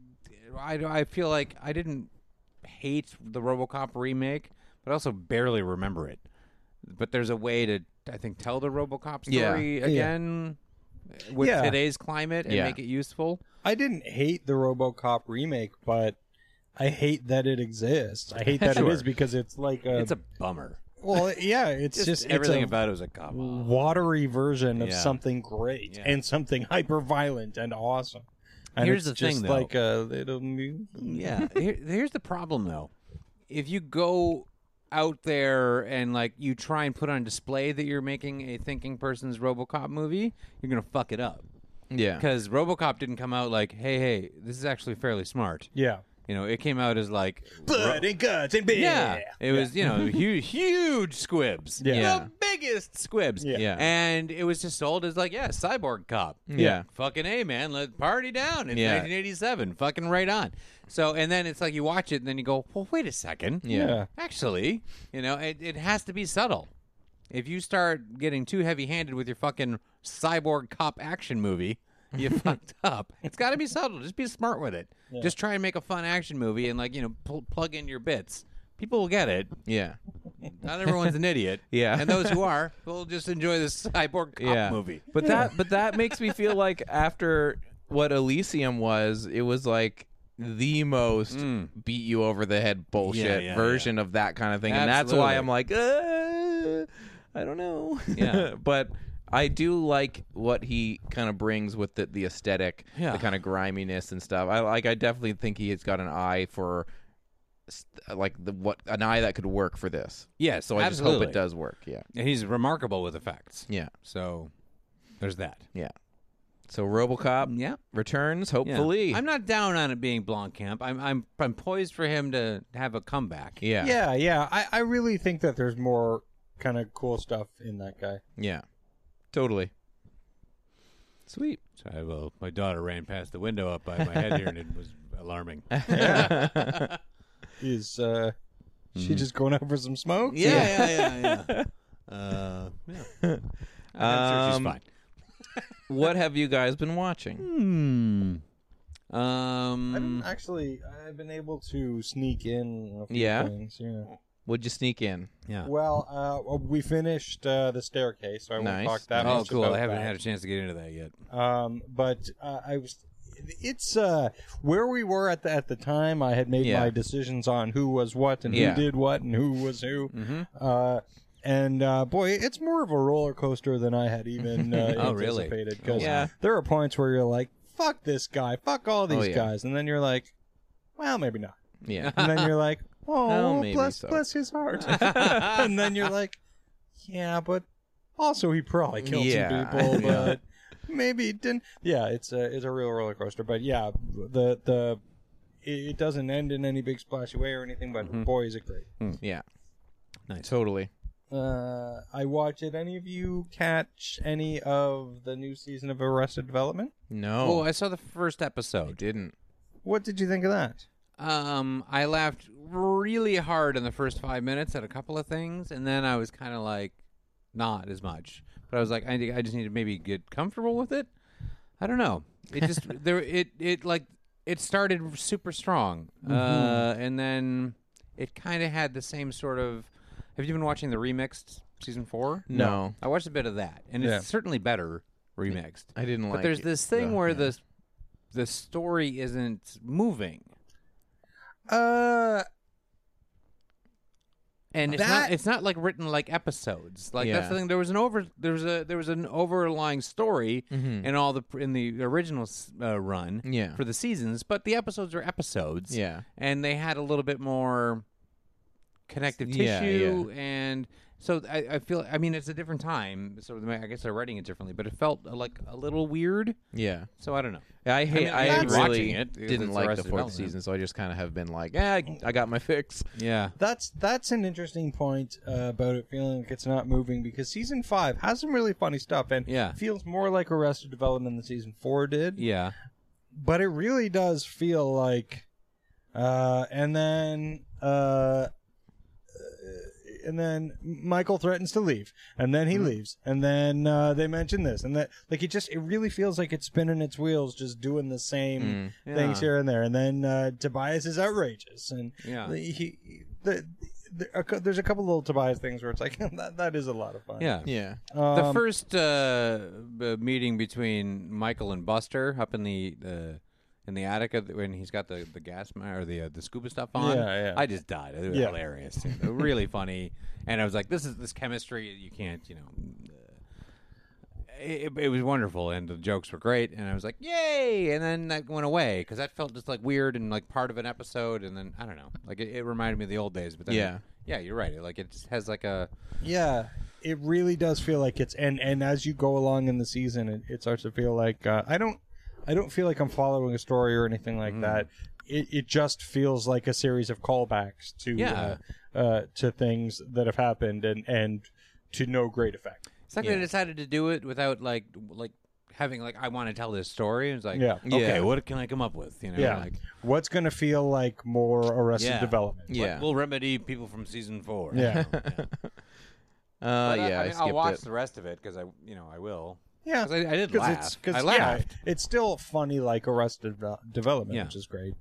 Speaker 5: I feel like I didn't hate the RoboCop remake, but I also barely remember it. But there's a way to, I think, tell the RoboCop story again with today's climate and make it useful.
Speaker 6: I didn't hate the RoboCop remake, but I hate that it exists. I hate that it is because it's like
Speaker 5: it's a bummer.
Speaker 6: Well, yeah, it's just
Speaker 5: everything
Speaker 6: it's a
Speaker 5: about it was a cop.
Speaker 6: watery version of
Speaker 5: Yeah.
Speaker 6: something great and something hyper violent and awesome. And
Speaker 5: Here's
Speaker 6: it's
Speaker 5: the thing,
Speaker 6: just
Speaker 5: though.
Speaker 6: like a little
Speaker 5: Yeah. Here's the problem, though. If you go out there and like you try and put on display that you're making a thinking person's RoboCop movie, you're gonna fuck it up.
Speaker 4: Yeah.
Speaker 5: Because RoboCop didn't come out like, hey, this is actually fairly smart.
Speaker 6: Yeah.
Speaker 5: It came out as like
Speaker 6: Blood and guts and beer.
Speaker 5: yeah, it was huge squibs,
Speaker 6: Yeah.
Speaker 5: the biggest squibs,
Speaker 4: Yeah.
Speaker 5: and it was just sold as like cyborg cop,
Speaker 4: Yeah.
Speaker 5: fucking A, man, let's party down. It's
Speaker 4: Yeah.
Speaker 5: 1987, fucking right on. So and then it's like you watch it and then you go, well, wait a second,
Speaker 4: Yeah.
Speaker 5: actually, it has to be subtle. If you start getting too heavy-handed with your fucking cyborg cop action movie, you fucked up. It's got to be subtle. Just be smart with it. Just try and make a fun action movie and plug in your bits. People will get it.
Speaker 4: Yeah.
Speaker 5: Not everyone's an idiot.
Speaker 4: Yeah.
Speaker 5: And those who are will just enjoy this cyborg cop movie.
Speaker 4: But that makes me feel like after what Elysium was, it was like the most beat you over the head bullshit version of that kind of thing. And that's why I'm like, I don't know.
Speaker 5: Yeah.
Speaker 4: But I do like what he kind of brings with the aesthetic,
Speaker 5: Yeah.
Speaker 4: the kind of griminess and stuff. I definitely think he's got an eye for an eye that could work for this.
Speaker 5: Yes,
Speaker 4: So I just hope it does work. Yeah.
Speaker 5: And he's remarkable with effects.
Speaker 4: Yeah.
Speaker 5: So there's that.
Speaker 4: Yeah. So RoboCop
Speaker 5: Yeah.
Speaker 4: returns,
Speaker 5: Yeah.
Speaker 4: hopefully.
Speaker 5: I'm not down on it being Blomkamp. I'm poised for him to have a comeback.
Speaker 4: Yeah.
Speaker 6: Yeah. I really think that there's more kind of cool stuff in that guy.
Speaker 4: Yeah. Totally. Sweet.
Speaker 5: So my daughter ran past the window up by my head here, and it was alarming.
Speaker 6: Is she just going out for some smoke?
Speaker 5: Yeah. I'm sure she's fine.
Speaker 4: What have you guys been watching?
Speaker 6: I've been able to sneak in a few
Speaker 4: Yeah?
Speaker 6: things. Yeah.
Speaker 4: Would you sneak in?
Speaker 5: Yeah.
Speaker 6: Well, we finished The Staircase, so I
Speaker 4: Nice.
Speaker 6: won't talk that
Speaker 5: Oh,
Speaker 6: much
Speaker 5: cool.
Speaker 6: about
Speaker 5: I haven't
Speaker 6: that.
Speaker 5: had a chance to get into that yet.
Speaker 6: But it's where we were at the time. I had made
Speaker 4: Yeah.
Speaker 6: my decisions on who was what and
Speaker 4: Yeah.
Speaker 6: who did what and who was who. And boy, it's more of a roller coaster than I had even
Speaker 5: Oh, really?
Speaker 6: anticipated. Because
Speaker 4: Yeah.
Speaker 6: there are points where you're like, "Fuck this guy, fuck all these
Speaker 4: yeah.
Speaker 6: guys," and then you're like, "Well, maybe not."
Speaker 4: Yeah.
Speaker 6: And then you're like,
Speaker 4: Oh,
Speaker 6: "Oh,
Speaker 4: maybe
Speaker 6: bless
Speaker 4: so.
Speaker 6: bless his heart." And then you're like, "Yeah, but also he probably killed
Speaker 4: Yeah.
Speaker 6: some people,
Speaker 4: Yeah.
Speaker 6: but maybe he didn't." Yeah, it's a real roller coaster. But yeah, it doesn't end in any big splashy way or anything. But boy, is it great.
Speaker 4: Yeah.
Speaker 5: Nice.
Speaker 4: Totally.
Speaker 6: I watched. Did any of you catch any of the new season of Arrested Development?
Speaker 4: No.
Speaker 5: Oh, I saw the first
Speaker 4: I
Speaker 5: episode.
Speaker 4: didn't.
Speaker 6: What did you think of that?
Speaker 5: I laughed really hard in the first 5 minutes at a couple of things, and then I was kind of like, not as much. But I was like, I just need to maybe get comfortable with it. I don't know. It just it started super strong, and then it kind of had the same sort of. Have you been watching the remixed season 4?
Speaker 4: No.
Speaker 5: I watched a bit of that, and
Speaker 6: Yeah.
Speaker 5: it's certainly better remixed.
Speaker 4: I didn't like
Speaker 5: But there's
Speaker 4: it,
Speaker 5: this thing
Speaker 4: though.
Speaker 5: where
Speaker 4: Yeah.
Speaker 5: the story isn't moving. And it's not like written like episodes. Like that's
Speaker 4: Yeah.
Speaker 5: the thing. There was an overlying story in the original run
Speaker 4: Yeah.
Speaker 5: for the seasons, but the episodes are episodes.
Speaker 4: Yeah.
Speaker 5: And they had a little bit more connective
Speaker 4: Yeah,
Speaker 5: tissue and So I feel, I mean, it's a different time, so I guess they're writing it differently, but it felt like a little weird.
Speaker 4: Yeah.
Speaker 5: So I don't know.
Speaker 4: I
Speaker 5: watching
Speaker 4: really
Speaker 5: it because
Speaker 4: didn't
Speaker 5: it's
Speaker 4: like the
Speaker 5: Arrested
Speaker 4: fourth
Speaker 5: Development.
Speaker 4: season, so I just kind of have been like, I got my fix.
Speaker 5: Yeah.
Speaker 6: That's an interesting point about it feeling like it's not moving, because season 5 has some really funny stuff and feels more like Arrested Development than season 4 did.
Speaker 5: Yeah.
Speaker 6: But it really does feel like, and then Michael threatens to leave, and then he leaves, and then they mention this, and that, like, it really feels like it's spinning its wheels, just doing the same things here and there, and then Tobias is outrageous, and there's a couple little Tobias things where it's like that is a lot of fun.
Speaker 5: Yeah. The first meeting between Michael and Buster up in the attic when he's got the gas or the scuba stuff on.
Speaker 6: Yeah.
Speaker 5: I just died. It was hilarious. Really funny. And I was like, this chemistry, you can't, it was wonderful, and the jokes were great, and I was like, yay! And then that went away, because that felt just like weird and like part of an episode, and then, I don't know, like it reminded me of the old days, but then, yeah, you're right. It just has like a...
Speaker 6: Yeah, it really does feel like it's... And as you go along in the season, it starts to feel like... I don't feel like I'm following a story or anything like that. It just feels like a series of callbacks to things that have happened and to no great effect.
Speaker 5: It's like they decided to do it without like having like, I want to tell this story. It's like, okay, what can I come up with? Like,
Speaker 6: what's going to feel like more Arrested Development?
Speaker 5: What will remedy people from season 4?
Speaker 6: Yeah.
Speaker 5: I'll watch the rest of it because I will.
Speaker 6: Yeah,
Speaker 5: 'cause I did laugh. I laughed.
Speaker 6: It's still funny like Arrested Development, which is great.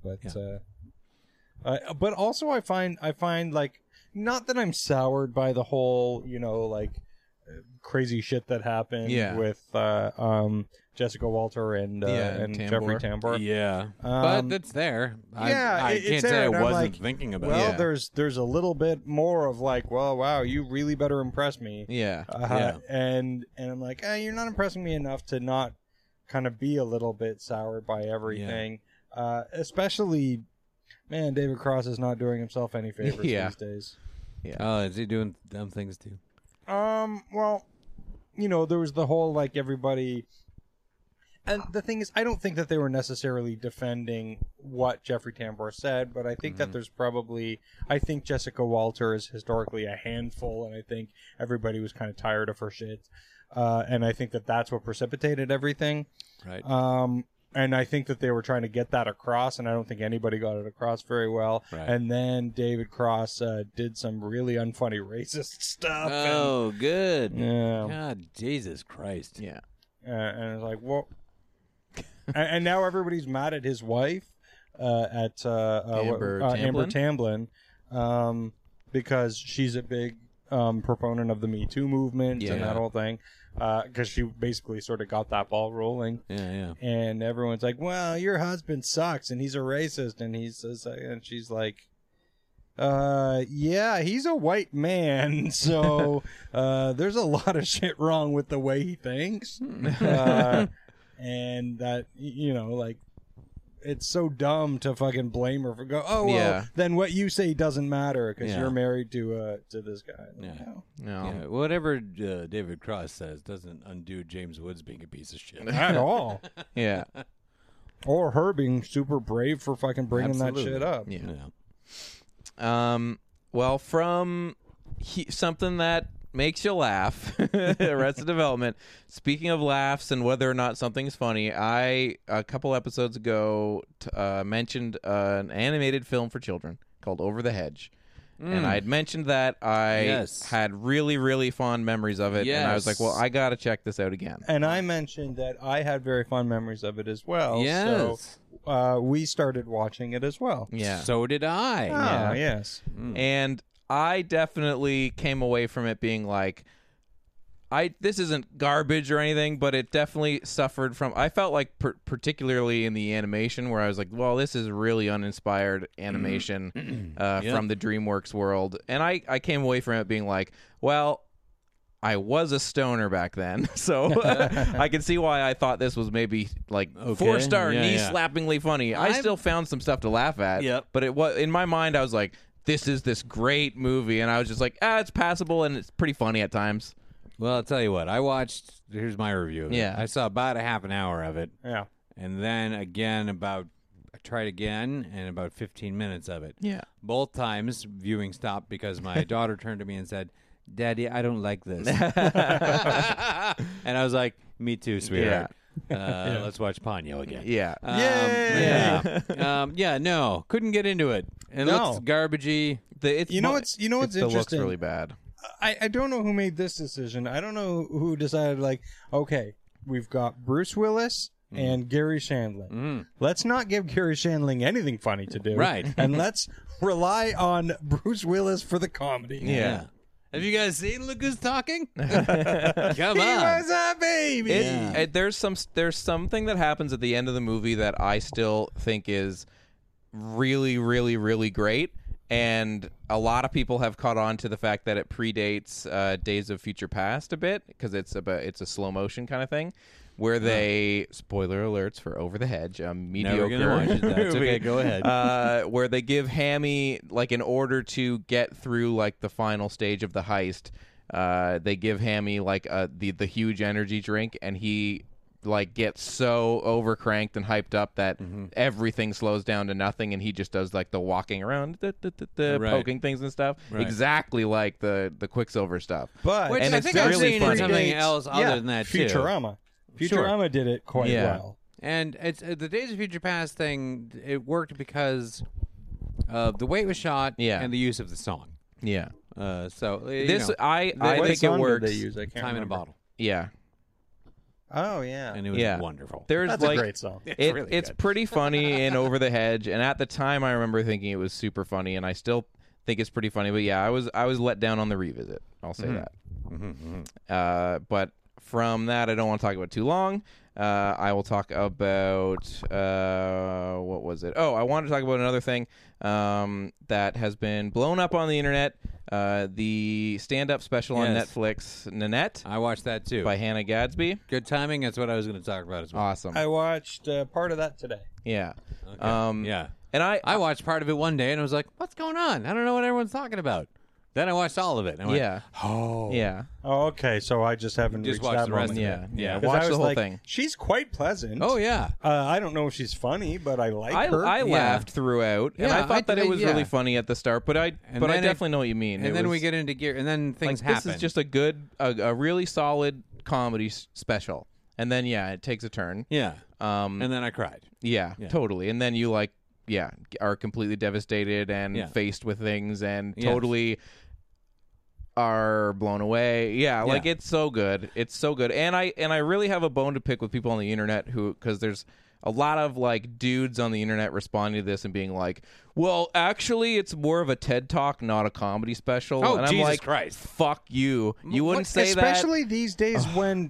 Speaker 6: But also I find like, not that I'm soured by the whole crazy shit that happened with Jessica Walter and Jeffrey Tambor.
Speaker 5: Yeah, but it's there. I can't say I wasn't thinking about it.
Speaker 6: Well, there's a little bit more of like, well, wow, you really better impress me. And I'm like, you're not impressing me enough to not kind of be a little bit soured by everything. Especially, man, David Cross is not doing himself any favors these days.
Speaker 5: Oh, is he doing dumb things too?
Speaker 6: Well, there was the whole, like, everybody... And the thing is, I don't think that they were necessarily defending what Jeffrey Tambor said, but I think that there's probably... I think Jessica Walter is historically a handful, and I think everybody was kind of tired of her shit. And I think that that's what precipitated everything.
Speaker 5: Right.
Speaker 6: And I think that they were trying to get that across, and I don't think anybody got it across very well.
Speaker 5: Right.
Speaker 6: And then David Cross did some really unfunny racist stuff.
Speaker 5: Oh, good.
Speaker 6: Yeah.
Speaker 5: God, Jesus Christ.
Speaker 4: Yeah.
Speaker 6: And it's like, well... and now everybody's mad at his wife, at
Speaker 4: Amber
Speaker 6: Tamblyn, because she's a big proponent of the Me Too movement and that whole thing. Because she basically sort of got that ball rolling.
Speaker 5: Yeah.
Speaker 6: And everyone's like, well, your husband sucks and he's a racist. And he says, and she's like, yeah, he's a white man. So there's a lot of shit wrong with the way he thinks. And that, like, it's so dumb to fucking blame her for then what you say doesn't matter because you're married to this guy.
Speaker 5: No. Whatever David Cross says doesn't undo James Woods being a piece of shit.
Speaker 6: At all.
Speaker 4: Yeah.
Speaker 6: Or her being super brave for fucking bringing that shit up.
Speaker 4: Yeah. Well, from something that makes you laugh, Arrested Development. Speaking of laughs and whether or not something's funny, I, a couple episodes ago, mentioned an animated film for children called Over the Hedge. And I had mentioned that I had really, really fond memories of it. And I was like, well, I got to check this out again.
Speaker 6: And I mentioned that I had very fond memories of it as well.
Speaker 5: Yes.
Speaker 6: So we started watching it as well.
Speaker 4: Yeah.
Speaker 5: So did I.
Speaker 6: Oh, yes.
Speaker 4: And I definitely came away from it being like, this isn't garbage or anything, but it definitely suffered from, I felt like particularly in the animation where I was like, well, this is really uninspired animation from the DreamWorks world. And I came away from it being like, well, I was a stoner back then, so I can see why I thought this was maybe like 4-star, knee-slappingly funny. I still found some stuff to laugh at, but it was, in my mind, I was like, this is this great movie, and I was just like, it's passable and it's pretty funny at times.
Speaker 5: Well, I'll tell you what. Here's my review of it.
Speaker 4: Yeah.
Speaker 5: I saw about a half an hour of it.
Speaker 6: Yeah.
Speaker 5: And then again I tried again and about 15 minutes of it.
Speaker 4: Yeah.
Speaker 5: Both times viewing stopped because my daughter turned to me and said, "Daddy, I don't like this." And I was like, "Me too, sweetheart. Let's watch Ponyo again."
Speaker 4: Yeah.
Speaker 5: No, couldn't get into it. It looks garbagey.
Speaker 6: What's
Speaker 4: the
Speaker 6: interesting?
Speaker 4: looks really bad.
Speaker 6: I don't know who made this decision. I don't know who decided, like, okay, we've got Bruce Willis and Gary Shandling. Let's not give Gary Shandling anything funny to do.
Speaker 5: Right.
Speaker 6: And let's rely on Bruce Willis for the comedy.
Speaker 4: Yeah.
Speaker 5: Have you guys seen Look Who's Talking? Come
Speaker 6: He
Speaker 5: on.
Speaker 6: was a baby.
Speaker 4: There's something that happens at the end of the movie that I still think is really, really, really great. And a lot of people have caught on to the fact that it predates Days of Future Past a bit because it's a slow motion kind of thing, where they spoiler alerts for Over the Hedge, mediocre.
Speaker 5: Never gonna watch it. That's
Speaker 4: movie,
Speaker 5: okay. Go ahead.
Speaker 4: where they give Hammy, like, in order to get through like the final stage of the heist, they give Hammy like the huge energy drink, and he like gets so overcranked and hyped up that everything slows down to nothing, and he just does like the walking around, poking things and stuff, exactly like the Quicksilver stuff.
Speaker 6: But
Speaker 5: Which
Speaker 4: and
Speaker 5: I
Speaker 4: it's
Speaker 5: think I've
Speaker 4: really
Speaker 5: seen
Speaker 4: funny.
Speaker 5: something else other than that too.
Speaker 6: Futurama. Futurama did it quite well.
Speaker 5: And it's the Days of Future Past thing. It worked because of the way it was shot and the use of the song.
Speaker 4: Yeah.
Speaker 5: So
Speaker 4: This I
Speaker 6: What
Speaker 4: think it
Speaker 6: song did
Speaker 4: works.
Speaker 6: they use? I can't
Speaker 5: Time in a
Speaker 6: remember.
Speaker 5: bottle,
Speaker 4: Yeah.
Speaker 6: Oh, yeah.
Speaker 5: and it was
Speaker 4: Yeah.
Speaker 5: wonderful.
Speaker 4: There's
Speaker 6: That's
Speaker 4: like
Speaker 6: a great song.
Speaker 4: it's pretty funny in Over the Hedge, and at the time I remember thinking it was super funny, and I still think it's pretty funny. But yeah, I was let down on the revisit. I'll say that. But from that, I don't want to talk about too long. I will talk about what was it? Oh, I wanted to talk about another thing that has been blown up on the internet. The stand-up special on Netflix, Nanette.
Speaker 5: I watched that too.
Speaker 4: By Hannah Gadsby.
Speaker 5: Good timing. That's what I was going to talk about as well.
Speaker 4: Awesome.
Speaker 6: I watched part of that today.
Speaker 4: Yeah.
Speaker 5: Okay. Yeah.
Speaker 4: And I
Speaker 5: watched part of it one day and I was like, "What's going on? I don't know what everyone's talking about." Then I watched all of it. And I went,
Speaker 4: yeah.
Speaker 5: "Oh,
Speaker 4: Yeah.
Speaker 6: Oh, okay. So I just haven't
Speaker 5: Just
Speaker 6: reached
Speaker 5: watch
Speaker 6: that
Speaker 5: the rest
Speaker 6: moment
Speaker 5: of
Speaker 6: yet.
Speaker 5: it.
Speaker 4: Yeah.
Speaker 6: 'Cause
Speaker 4: Watch
Speaker 6: I was
Speaker 4: the whole
Speaker 6: like,
Speaker 4: thing.
Speaker 6: She's quite pleasant.
Speaker 5: Oh yeah."
Speaker 6: I don't know if she's funny, but I like her.
Speaker 4: I laughed throughout, and
Speaker 5: Yeah,
Speaker 4: I thought that it was
Speaker 5: yeah.
Speaker 4: really funny at the start, but I
Speaker 5: And
Speaker 4: but I
Speaker 5: then
Speaker 4: definitely know what you mean.
Speaker 5: And
Speaker 4: It
Speaker 5: then
Speaker 4: was,
Speaker 5: we get into gear, and then things
Speaker 4: like,
Speaker 5: happen.
Speaker 4: This is just a really solid comedy special, and then it takes a turn.
Speaker 5: yeah.
Speaker 4: And
Speaker 5: And then I cried.
Speaker 4: yeah, totally, and then you are completely devastated and
Speaker 5: Yeah.
Speaker 4: faced with things, and
Speaker 5: Yes.
Speaker 4: totally are blown away. Yeah, like it's so good. It's so good. And I really have a bone to pick with people on the internet because there's a lot of like dudes on the internet responding to this and being like, "Well, actually it's more of a TED Talk, not a comedy special."
Speaker 5: Oh,
Speaker 4: and I'm
Speaker 5: Jesus
Speaker 4: like,
Speaker 5: Christ.
Speaker 4: "Fuck you. You wouldn't say
Speaker 6: Especially these days when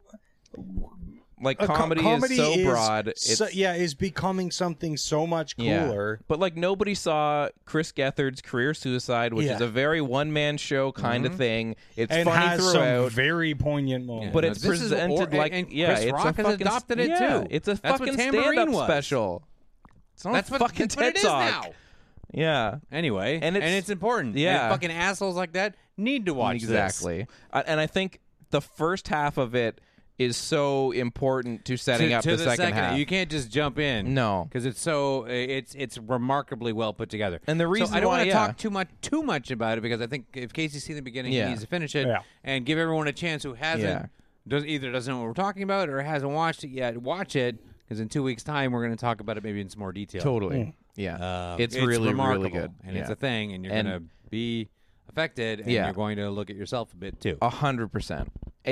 Speaker 4: like
Speaker 6: a
Speaker 4: comedy is so broad.
Speaker 6: is becoming something so much cooler.
Speaker 4: But like nobody saw Chris Gethard's Career Suicide, which is a very one-man show kind of thing. It's
Speaker 6: And
Speaker 4: funny
Speaker 6: has
Speaker 4: throughout.
Speaker 6: some very poignant moments.
Speaker 4: But
Speaker 5: No,
Speaker 4: it's
Speaker 5: this is-
Speaker 4: presented
Speaker 5: or-
Speaker 4: like
Speaker 5: and
Speaker 4: it's
Speaker 5: Chris Rock
Speaker 4: a
Speaker 5: has
Speaker 4: fucking,
Speaker 5: adopted it, too.
Speaker 4: It's a
Speaker 5: That's what
Speaker 4: fucking
Speaker 5: Tambourine
Speaker 4: stand-up
Speaker 5: was.
Speaker 4: special. It's not
Speaker 5: That's
Speaker 4: a
Speaker 5: what
Speaker 4: fucking
Speaker 5: that's what
Speaker 4: TED
Speaker 5: it is
Speaker 4: Talk.
Speaker 5: now.
Speaker 4: Yeah,
Speaker 5: Anyway,
Speaker 4: And it's-
Speaker 5: important.
Speaker 4: yeah.
Speaker 5: And fucking assholes like that need to watch
Speaker 4: exactly. And I think the first half of it is so important to setting up
Speaker 5: to
Speaker 4: the second half.
Speaker 5: You can't just jump in.
Speaker 4: No.
Speaker 5: because it's remarkably well put together.
Speaker 4: And the reason
Speaker 5: I don't
Speaker 4: why,
Speaker 5: want to talk too much about it because I think if Casey's seen the beginning, he needs to finish it and give everyone a chance who hasn't doesn't know what we're talking about or hasn't watched it yet. Watch it because in 2 weeks' time we're going to talk about it maybe in some more detail.
Speaker 4: Totally. Yeah. It's really,
Speaker 5: remarkable,
Speaker 4: really good.
Speaker 5: and it's a thing, and you're going to be affected, and you're going to look at yourself a bit too.
Speaker 4: 100%.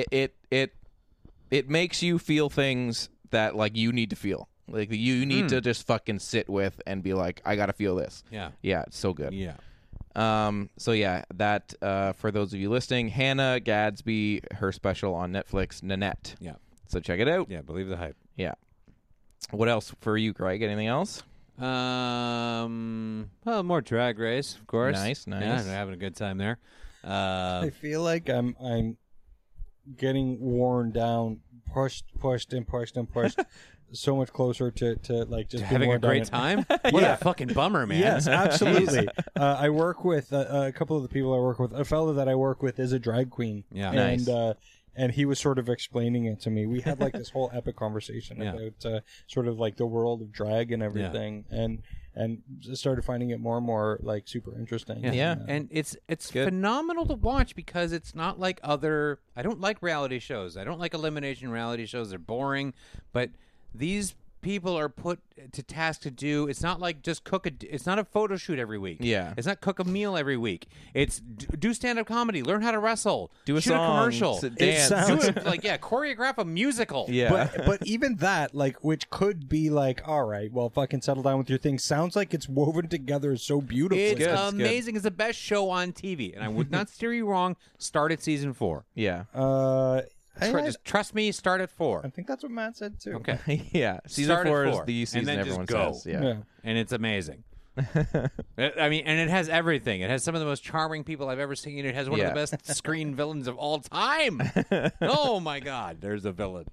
Speaker 4: It makes you feel things that like you need to feel. Like you need to just fucking sit with and be like, I gotta feel this.
Speaker 5: Yeah.
Speaker 4: Yeah, it's so good.
Speaker 5: Yeah.
Speaker 4: So yeah, that for those of you listening, Hannah Gadsby, her special on Netflix, Nanette.
Speaker 5: Yeah.
Speaker 4: So check it out.
Speaker 5: Yeah. Believe the hype.
Speaker 4: Yeah. What else for you, Greg? Anything else?
Speaker 5: Well, more Drag Race, of course.
Speaker 4: Nice.
Speaker 5: Yeah, they're having a good time there.
Speaker 6: I feel like I'm getting worn down, pushed so much closer to like just being
Speaker 5: Having
Speaker 6: more
Speaker 5: a great
Speaker 6: done.
Speaker 5: time. What a fucking bummer, man.
Speaker 6: Yes, absolutely. I work with a couple of the people I work with. A fellow that I work with is a drag queen.
Speaker 5: Yeah.
Speaker 6: and
Speaker 4: Nice.
Speaker 6: And he was sort of explaining it to me. We had like this whole epic conversation about sort of like the world of drag and everything, and started finding it more and more like super interesting.
Speaker 4: Yeah.
Speaker 5: And it's
Speaker 4: Good.
Speaker 5: phenomenal to watch because it's not like other. I don't like reality shows. I don't like elimination reality shows. They're boring. But these people are put to task to do. It's not like just cook a. It's not a photo shoot every week.
Speaker 4: Yeah.
Speaker 5: It's not cook a meal every week. It's do stand up comedy. Learn how to wrestle.
Speaker 4: Do a
Speaker 5: shoot
Speaker 4: song,
Speaker 5: a commercial.
Speaker 4: dance.
Speaker 6: sounds-
Speaker 5: Do it choreograph a musical.
Speaker 4: Yeah.
Speaker 6: But even that, like, which could be like, all right, well, fucking settle down with your thing. Sounds like it's woven together so beautifully.
Speaker 5: It's
Speaker 4: good.
Speaker 5: amazing. It's the best show on TV, and I would not steer you wrong. Start at season 4.
Speaker 4: Yeah.
Speaker 5: Just trust me. Start at 4.
Speaker 6: I think that's what Matt said too.
Speaker 5: Okay.
Speaker 4: Yeah. Season
Speaker 5: Start at
Speaker 4: 4 is
Speaker 5: 4,
Speaker 4: the
Speaker 5: and
Speaker 4: season
Speaker 5: then just
Speaker 4: everyone
Speaker 5: go.
Speaker 4: says. Yeah.
Speaker 6: Yeah.
Speaker 5: And it's amazing. I mean, and it has everything. It has some of the most charming people I've ever seen. It has one of the best screen villains of all time. Oh my God, there's a villain.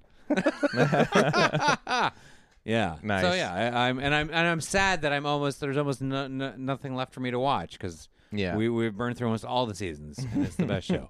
Speaker 5: Yeah.
Speaker 4: Nice.
Speaker 5: So yeah, I'm sad that there's almost nothing left for me to watch because
Speaker 4: Yeah.
Speaker 5: we've burned through almost all the seasons and it's the best show.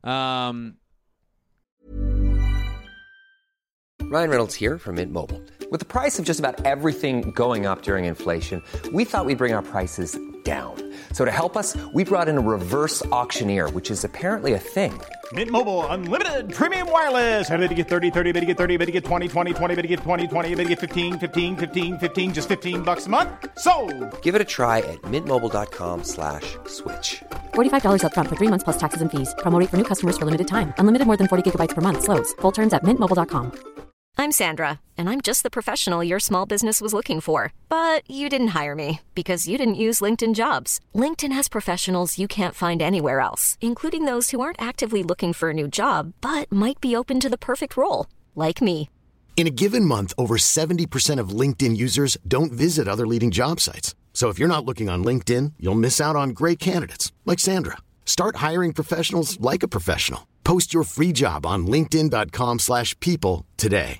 Speaker 7: Ryan Reynolds here from Mint Mobile. With the price of just about everything going up during inflation, we thought we'd bring our prices down. So to help us, we brought in a reverse auctioneer, which is apparently a thing.
Speaker 8: Mint Mobile Unlimited Premium Wireless. How to get 30, 30, bit to get 30, bit to get 20, 20, 20, bit to get 20, 20, bit to get 15, 15, 15, 15, just $15 a month? Sold!
Speaker 7: Give it a try at mintmobile.com/switch.
Speaker 9: $45 up front for 3 months plus taxes and fees. Promo rate for new customers for limited time. Unlimited more than 40 gigabytes per month. Slows full terms at mintmobile.com.
Speaker 1: I'm Sandra, and I'm just the professional your small business was looking for. But you didn't hire me because you didn't use LinkedIn Jobs. LinkedIn has professionals you can't find anywhere else, including those who aren't actively looking for a new job, but might be open to the perfect role, like me.
Speaker 2: In a given month, over 70% of LinkedIn users don't visit other leading job sites. So if you're not looking on LinkedIn, you'll miss out on great candidates like Sandra. Start hiring professionals like a professional. Post your free job on linkedin.com/people today.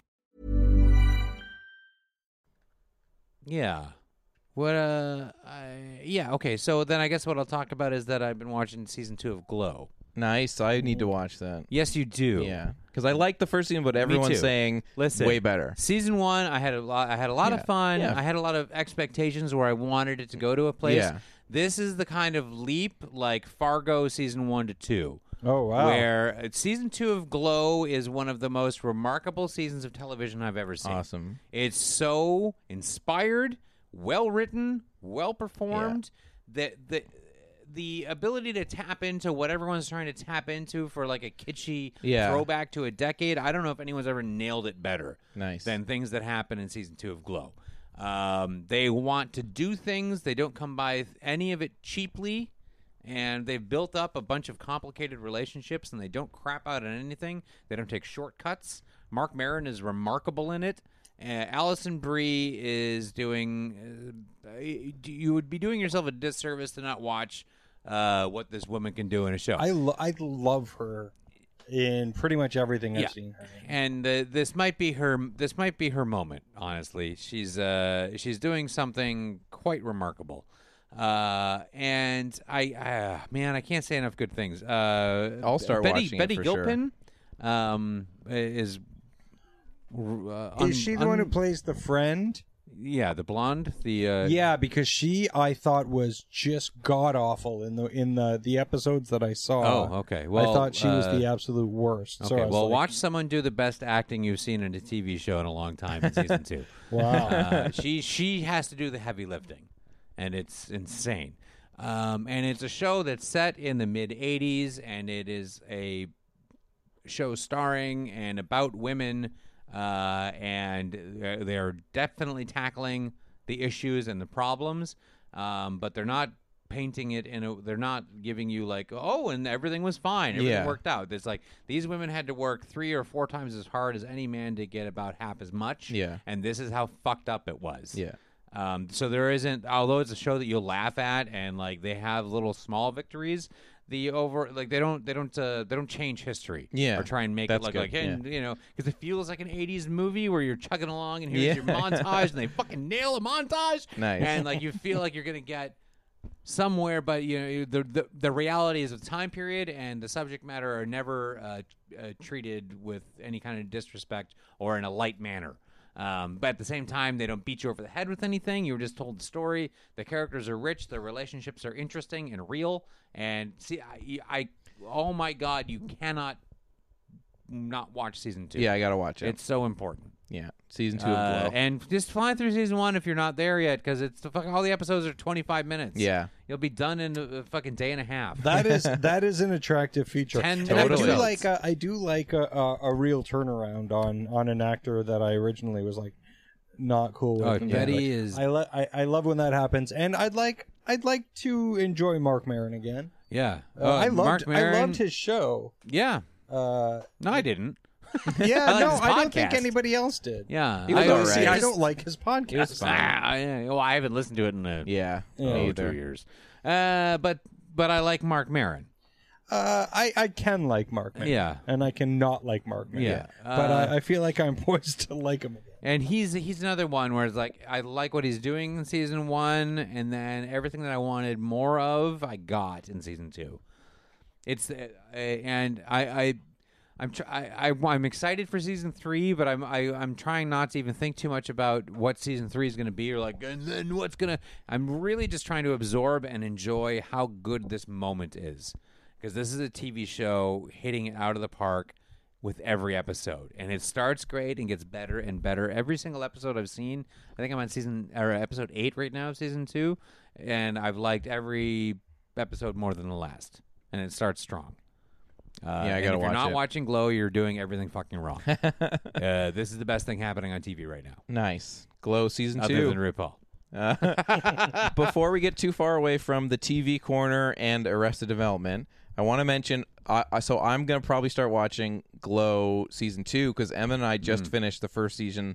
Speaker 5: Yeah. Okay. So then I guess what I'll talk about is that I've been watching season 2 of Glow.
Speaker 4: Nice. I need to watch that.
Speaker 5: Yes, you do.
Speaker 4: Yeah. Because I like the first season, but everyone's
Speaker 5: too.
Speaker 4: saying
Speaker 5: Listen,
Speaker 4: way better.
Speaker 5: Season 1, I had a lot of fun.
Speaker 4: Yeah.
Speaker 5: I had a lot of expectations where I wanted it to go to a place.
Speaker 4: Yeah.
Speaker 5: This is the kind of leap like Fargo season 1 to 2.
Speaker 6: Oh wow.
Speaker 5: Where season 2 of Glow is one of the most remarkable seasons of television I've ever seen.
Speaker 4: Awesome.
Speaker 5: It's so inspired, well written, well performed. The ability to tap into what everyone's trying to tap into for like a kitschy throwback to a decade. I don't know if anyone's ever nailed it better
Speaker 4: Nice.
Speaker 5: than things that happen in season 2 of Glow. They want to do things. They don't come by any of it cheaply. And they've built up a bunch of complicated relationships, and they don't crap out on anything. They don't take shortcuts. Mark Maron is remarkable in it. Alison Brie is doing... you would be doing yourself a disservice to not watch what this woman can do in a show.
Speaker 6: I love her in pretty much everything I've seen her in.
Speaker 5: And this might be her moment. Honestly, she's doing something quite remarkable. And I can't say enough good things.
Speaker 4: I'll start watching
Speaker 5: Betty
Speaker 4: it for
Speaker 5: Gilpin,
Speaker 6: Is she the one who plays the friend?
Speaker 5: Yeah, the blonde.
Speaker 6: Yeah, because she I thought was just god awful in the episodes that I saw.
Speaker 5: Oh, okay. Well,
Speaker 6: I thought she was the absolute worst.
Speaker 5: Okay,
Speaker 6: So I was
Speaker 5: well,
Speaker 6: like,
Speaker 5: watch someone do the best acting you've seen in a TV show in a long time in season 2.
Speaker 6: Wow.
Speaker 5: She has to do the heavy lifting, and it's insane. And it's a show that's set in the mid-'80s, and it is a show starring and about women, and they're definitely tackling the issues and the problems, but they're not painting it they're not giving you like, oh, and everything was fine, everything worked out. It's like these women had to work 3 or 4 times as hard as any man to get about half as much, and this is how fucked up it was. So there isn't, although it's a show that you'll laugh at and like they have little small victories, they don't change history.
Speaker 4: Yeah,
Speaker 5: or try and make it
Speaker 4: that's
Speaker 5: look
Speaker 4: good,
Speaker 5: like, hey, because it feels like an '80s movie where you're chugging along and here's your montage, and they fucking nail a montage.
Speaker 4: Nice.
Speaker 5: And like you feel like you're gonna get somewhere, but the reality is of the time period and the subject matter are never treated with any kind of disrespect or in a light manner. But at the same time, they don't beat you over the head with anything. You were just told the story. The characters are rich. The relationships are interesting and real. And see, oh my God, you cannot not watch season 2.
Speaker 4: Yeah, I gotta watch it.
Speaker 5: It's so important.
Speaker 4: Yeah, season 2 of Glow.
Speaker 5: And just fly through season 1 if you're not there yet, because it's all the episodes are 25 minutes.
Speaker 4: Yeah,
Speaker 5: you'll be done in a fucking day and a half.
Speaker 6: That is an attractive feature.
Speaker 5: 10
Speaker 6: and
Speaker 5: episodes.
Speaker 6: I do like a real turnaround on an actor that I originally was like not cool with.
Speaker 5: Oh,
Speaker 6: And
Speaker 5: Betty
Speaker 6: like,
Speaker 5: is.
Speaker 6: I love when that happens, and I'd like to enjoy Mark Maron again.
Speaker 5: Yeah,
Speaker 6: I
Speaker 5: Mark Maron.
Speaker 6: loved his show.
Speaker 5: Yeah.
Speaker 6: No,
Speaker 5: I didn't.
Speaker 6: Yeah,
Speaker 5: I liked his
Speaker 6: I don't
Speaker 5: podcast.
Speaker 6: think anybody else did.
Speaker 5: Yeah,
Speaker 4: He was all right.
Speaker 6: I don't like his podcast.
Speaker 5: It was fine. Well, I haven't listened to it in
Speaker 4: yeah,
Speaker 5: me either. 2 years. But I like Mark Maron.
Speaker 6: I can like Mark Maron.
Speaker 5: Yeah.
Speaker 6: And I cannot like Mark Maron.
Speaker 5: Yeah.
Speaker 6: But I feel like I'm poised to like him again.
Speaker 5: And he's another one where it's like I like what he's doing in season 1, and then everything that I wanted more of, I got in season 2. It's and I'm excited for season 3, but I'm trying not to even think too much about what season 3 is going to be, or like, and then what's gonna. I'm really just trying to absorb and enjoy how good this moment is, because this is a TV show hitting it out of the park with every episode, and it starts great and gets better and better every single episode I've seen. I think I'm on episode 8 right now of season 2, and I've liked every episode more than the last, and it starts strong.
Speaker 4: I gotta watch it.
Speaker 5: If you're not watching Glow, you're doing everything fucking wrong. This is the best thing happening on TV right now.
Speaker 4: Nice. Glow season 2.
Speaker 5: Other than RuPaul.
Speaker 4: Before we get too far away from the TV corner and Arrested Development, I want to mention, so I'm going to probably start watching Glow season 2 because Emma and I just finished the first season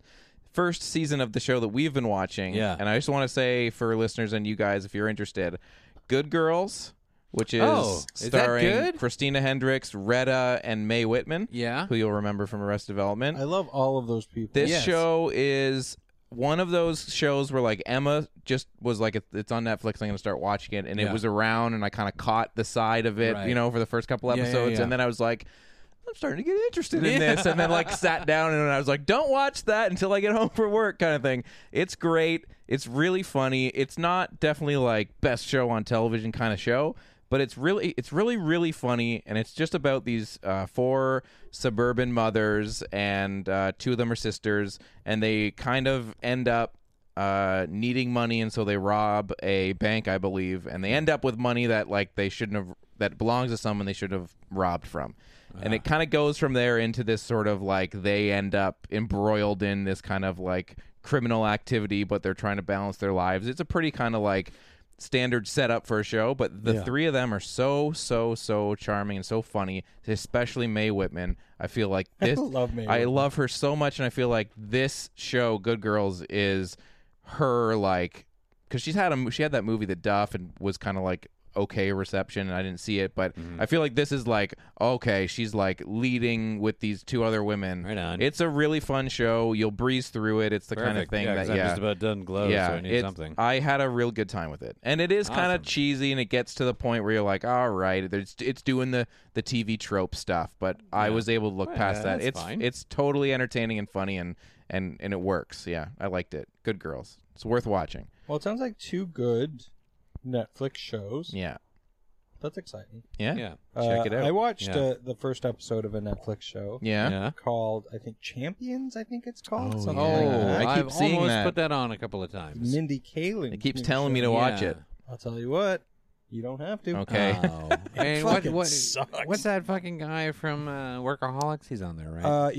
Speaker 4: of the show that we've been watching.
Speaker 5: Yeah.
Speaker 4: And I just want to say for listeners and you guys, if you're interested, Good Girls, which is starring
Speaker 5: that good?
Speaker 4: Christina Hendricks, Retta, and Mae Whitman.
Speaker 5: Yeah.
Speaker 4: Who you'll remember from Arrested Development.
Speaker 6: I love all of those people.
Speaker 4: This show is one of those shows where like Emma just was like, it's on Netflix, I'm going to start watching it, and it was around, and I kind of caught the side of it, for the first couple episodes, and then I was like, I'm starting to get interested in this, and then like sat down and I was like, don't watch that until I get home from work, kind of thing. It's great. It's really funny. It's not definitely like best show on television kind of show, but it's really, really funny, and it's just about these 4 suburban mothers, and 2 of them are sisters, and they kind of end up needing money, and so they rob a bank, I believe, and they end up with money that like they shouldn't have, that belongs to someone they should have robbed from. And it kind of goes from there into this sort of like they end up embroiled in this kind of like criminal activity, but they're trying to balance their lives. It's a pretty kind of like standard setup for a show, but the 3 of them are so charming and so funny, especially Mae Whitman. I feel like this I love her so much, and I feel like this show, Good Girls, is her, like, because she had that movie The Duff and was kind of like okay reception, and I didn't see it, but I feel like this is like, okay, she's like leading with these 2 other women.
Speaker 5: Right on.
Speaker 4: It's a really fun show. You'll breeze through it. It's the kind of thing that
Speaker 5: I'm just about done Glow, so I need something.
Speaker 4: I had a real good time with it, and it is kind of cheesy, and it gets to the point where you're like, all right, it's doing the TV trope stuff, but I was able to look past that. It's totally entertaining and funny, and it works. Yeah, I liked it. Good Girls. It's worth watching.
Speaker 6: Well, it sounds like 2 good Netflix shows.
Speaker 4: Yeah.
Speaker 6: That's exciting.
Speaker 4: Yeah. Check it out.
Speaker 6: I watched the first episode of a Netflix show.
Speaker 4: Yeah.
Speaker 6: Called, I think, Champions, I think it's called.
Speaker 4: Oh,
Speaker 6: something like that.
Speaker 4: I keep seeing
Speaker 5: almost
Speaker 4: that.
Speaker 5: put that on a couple of times.
Speaker 6: Mindy Kaling.
Speaker 4: It keeps telling me to watch it.
Speaker 6: I'll tell you what. You don't have to.
Speaker 4: Okay.
Speaker 5: Oh. And
Speaker 6: fucking sucks.
Speaker 5: what's that fucking guy from Workaholics? He's on there, right?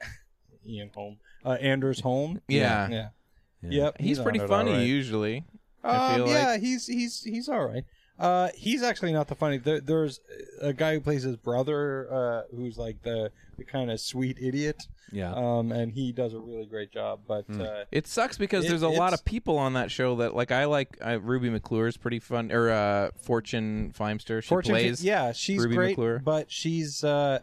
Speaker 6: Ian Holm. Anders Holm.
Speaker 4: Yeah.
Speaker 6: Yep.
Speaker 4: He's pretty
Speaker 6: on it,
Speaker 4: funny
Speaker 6: all right.
Speaker 4: usually. I feel
Speaker 6: yeah,
Speaker 4: like.
Speaker 6: he's all right. He's actually not the funny. There's a guy who plays his brother, who's like the kind of sweet idiot.
Speaker 5: Yeah.
Speaker 6: And he does a really great job. But
Speaker 4: It sucks because there's a lot of people on that show that like Ruby McClure is pretty fun, or Fortune Feimster. She plays
Speaker 6: she's
Speaker 4: Ruby
Speaker 6: great,
Speaker 4: McClure.
Speaker 6: but she's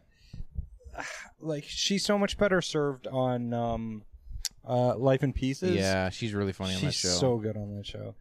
Speaker 6: like she's so much better served on Life in Pieces.
Speaker 4: Yeah, she's really funny on that show.
Speaker 6: She's so good on that show.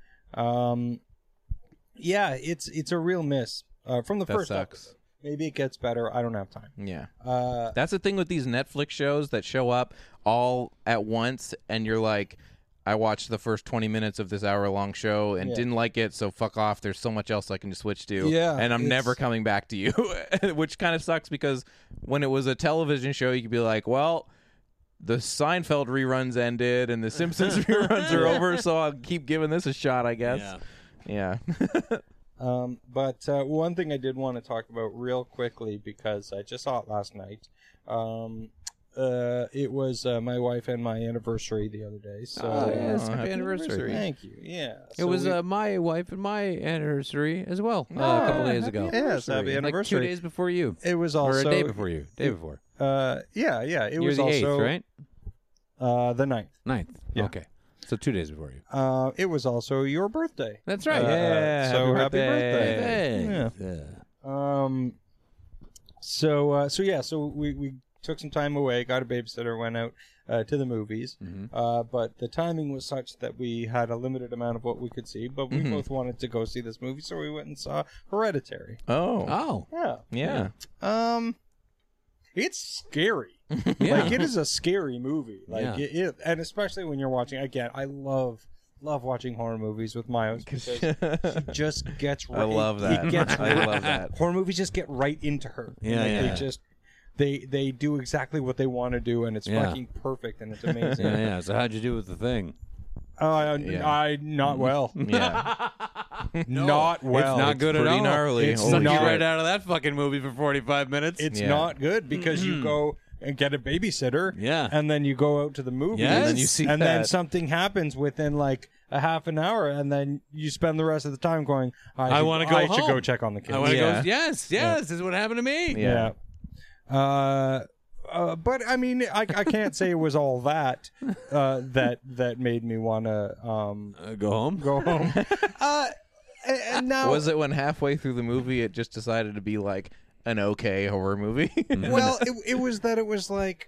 Speaker 6: Yeah, it's a real miss from the first episode. Maybe it gets better. I don't have time.
Speaker 4: Yeah. That's the thing with these Netflix shows that show up all at once, and you're like, I watched the first 20 minutes of this hour-long show and didn't like it, so fuck off. There's so much else I can just switch to.
Speaker 6: Yeah,
Speaker 4: and I'm never coming back to you, which kind of sucks because when it was a television show, you could be like, well, the Seinfeld reruns ended and the Simpsons reruns are over, so I'll keep giving this a shot, I guess. Yeah.
Speaker 6: But one thing I did want to talk about real quickly, because I just saw it last night. It was my wife and my anniversary the other day. So
Speaker 5: yes, happy anniversary.
Speaker 6: Thank you. Yeah.
Speaker 5: It was my wife and my anniversary as well a couple days ago.
Speaker 6: Yes, happy anniversary.
Speaker 5: Like 2 days before you.
Speaker 6: It was also...
Speaker 5: Or a day before you. Day before.
Speaker 6: Yeah. It
Speaker 5: You're
Speaker 6: was
Speaker 5: the
Speaker 6: also...
Speaker 5: 8th, right?
Speaker 6: The 9th.
Speaker 5: 9th.
Speaker 6: Yeah.
Speaker 5: Okay. So 2 days before you.
Speaker 6: It was also your birthday.
Speaker 5: That's right.
Speaker 6: So happy
Speaker 5: birthday.
Speaker 6: Yeah. So we took some time away, got a babysitter, went out to the movies. But the timing was such that we had a limited amount of what we could see, but we both wanted to go see this movie, so we went and saw Hereditary.
Speaker 4: Oh.
Speaker 6: Yeah. It's scary. Like, it is a scary movie. Like, and especially when you're watching, again, I love watching horror movies with Myos because she just gets right.
Speaker 4: I love that. I love that.
Speaker 6: Horror movies just get right into her. They just they do exactly what they want to do, and it's fucking perfect, and it's amazing.
Speaker 5: So how'd you do with The Thing?
Speaker 6: I not well.
Speaker 4: Yeah.
Speaker 6: Not well.
Speaker 5: It's not good at
Speaker 4: pretty
Speaker 5: all.
Speaker 4: gnarly.
Speaker 5: It's
Speaker 4: Holy
Speaker 5: not
Speaker 4: shit.
Speaker 5: right out of that fucking movie for 45 minutes.
Speaker 6: It's not good because you go and get a babysitter,
Speaker 5: and
Speaker 6: then you go out to the movies,
Speaker 5: and
Speaker 4: then you see
Speaker 6: and
Speaker 4: that.
Speaker 6: then something happens within like a half an hour, and then you spend the rest of the time going, I
Speaker 5: want to go
Speaker 6: I
Speaker 5: home.
Speaker 6: should go check on the kids.
Speaker 5: I want to
Speaker 4: Yeah.
Speaker 5: go. Yes, this is what happened to me.
Speaker 6: Yeah. But I mean, I can't say it was all that that made me want to
Speaker 5: Go home.
Speaker 6: go home. And now,
Speaker 4: Was it when halfway through the movie it just decided to be like an okay horror movie?
Speaker 6: well, it was that it was like,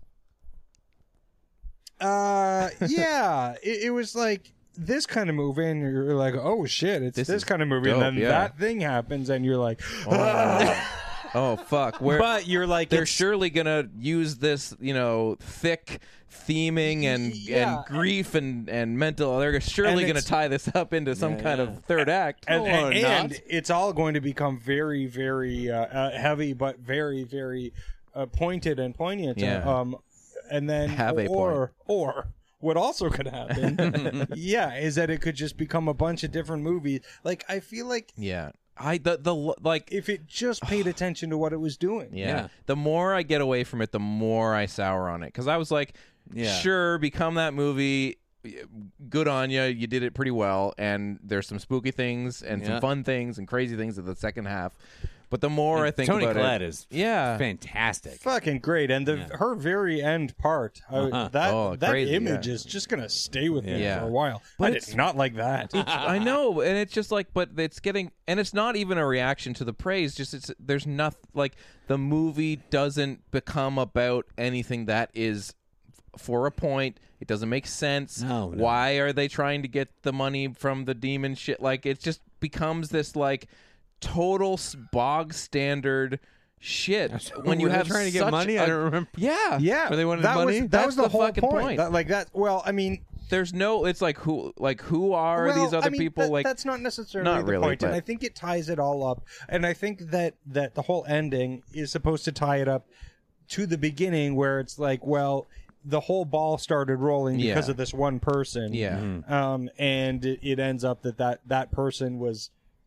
Speaker 6: it was like this kind of movie, and you're like, oh shit, it's this kind of movie,
Speaker 4: dope,
Speaker 6: and then that thing happens, and you're like,
Speaker 4: Oh fuck!
Speaker 6: but you're like,
Speaker 4: They're surely gonna use this, thick theming and grief and mental. They're surely gonna tie this up into some kind of third act.
Speaker 6: And it's all going to become very, very heavy, but very, very pointed and poignant.
Speaker 4: Yeah.
Speaker 6: And then,
Speaker 4: Have a
Speaker 6: or what also could happen, is that it could just become a bunch of different movies. Like, I feel like,
Speaker 4: If
Speaker 6: it just paid attention to what it was doing.
Speaker 4: Yeah. The more I get away from it, the more I sour on it. Because I was like, sure, become that movie. Good on you. You did it pretty well. And there's some spooky things and some fun things and crazy things in the second half. But the more I think
Speaker 5: Toni
Speaker 4: about
Speaker 5: Collette
Speaker 4: it,
Speaker 5: is fantastic.
Speaker 6: Fucking great. And her very end part, that
Speaker 4: crazy,
Speaker 6: image is just going to stay with me
Speaker 4: Yeah.
Speaker 6: for a while. But it's not like that.
Speaker 4: I know, and it's just like, but it's getting, and it's not even a reaction to the praise. Just there's nothing like the movie doesn't become about anything that is for a point. It doesn't make sense.
Speaker 5: No.
Speaker 4: Why are they trying to get the money from the demon shit? Like it just becomes this like total bog standard shit. When you have
Speaker 5: trying to get
Speaker 4: such
Speaker 5: money, I don't remember.
Speaker 4: Yeah,
Speaker 6: Yeah.
Speaker 5: Where they wanted
Speaker 6: that
Speaker 5: money?
Speaker 6: Was, that
Speaker 4: That's
Speaker 6: was the
Speaker 4: the
Speaker 6: whole
Speaker 4: fucking point.
Speaker 6: Well, I mean,
Speaker 4: there's no. It's like who are these other people? Like
Speaker 6: that's not necessarily
Speaker 4: not
Speaker 6: the
Speaker 4: really,
Speaker 6: point, and
Speaker 4: but-
Speaker 6: I think it ties it all up. And I think that the whole ending is supposed to tie it up to the beginning, where it's like, well, the whole ball started rolling because of this one person.
Speaker 4: Yeah.
Speaker 6: And it ends up that person was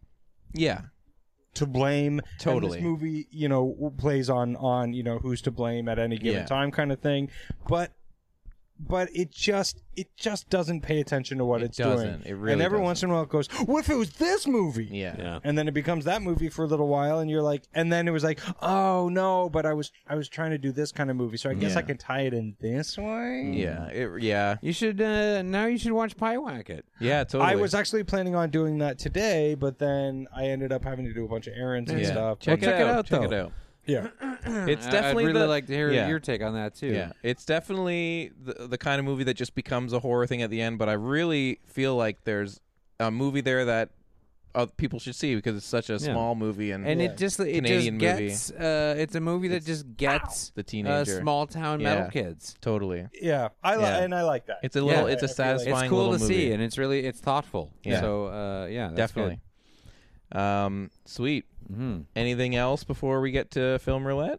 Speaker 6: to blame.
Speaker 4: Totally.
Speaker 6: And this movie, plays on who's to blame at any given time kind of thing. But but it just doesn't pay attention to what it's
Speaker 4: doesn't.
Speaker 6: doing.
Speaker 4: It really
Speaker 6: and every
Speaker 4: doesn't.
Speaker 6: once in a while it goes, what if it was this movie?
Speaker 4: Yeah.
Speaker 6: And then it becomes that movie for a little while, and you're like, and then it was like, oh no, but I was trying to do this kind of movie, so I guess I can tie it in this way.
Speaker 4: Yeah.
Speaker 5: You should now. You should watch Pyewacket.
Speaker 4: Yeah, totally.
Speaker 6: I was actually planning on doing that today, but then I ended up having to do a bunch of errands and stuff.
Speaker 4: Check it out.
Speaker 5: though.
Speaker 4: Check it out.
Speaker 6: Yeah.
Speaker 4: It's definitely
Speaker 5: I'd really like to hear
Speaker 4: yeah.
Speaker 5: your take on that too.
Speaker 4: Yeah, it's definitely the kind of movie that just becomes a horror thing at the end. But I really feel like there's a movie there that people should see because it's such a small movie and
Speaker 5: it just
Speaker 4: Canadian
Speaker 5: gets it's a movie that just gets
Speaker 4: the teenager,
Speaker 5: small town metal kids.
Speaker 4: Totally.
Speaker 6: Yeah, and I like that.
Speaker 4: It's a little. It's a
Speaker 6: I feel like
Speaker 4: satisfying.
Speaker 5: It's cool
Speaker 4: little
Speaker 5: to
Speaker 4: movie.
Speaker 5: see, and it's thoughtful.
Speaker 4: Yeah.
Speaker 5: So that's
Speaker 4: Definitely. Sweet.
Speaker 5: Mm-hmm.
Speaker 4: Anything else before we get to Film Roulette?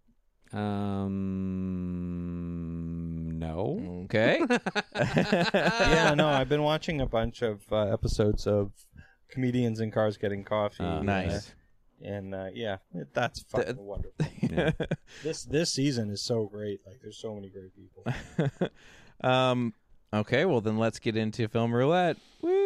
Speaker 5: No.
Speaker 4: Okay.
Speaker 6: Yeah, no, I've been watching a bunch of episodes of Comedians in Cars Getting Coffee.
Speaker 4: Nice.
Speaker 6: That's fucking wonderful. This season is so great. Like, there's so many great people.
Speaker 4: Okay, well then let's get into Film Roulette.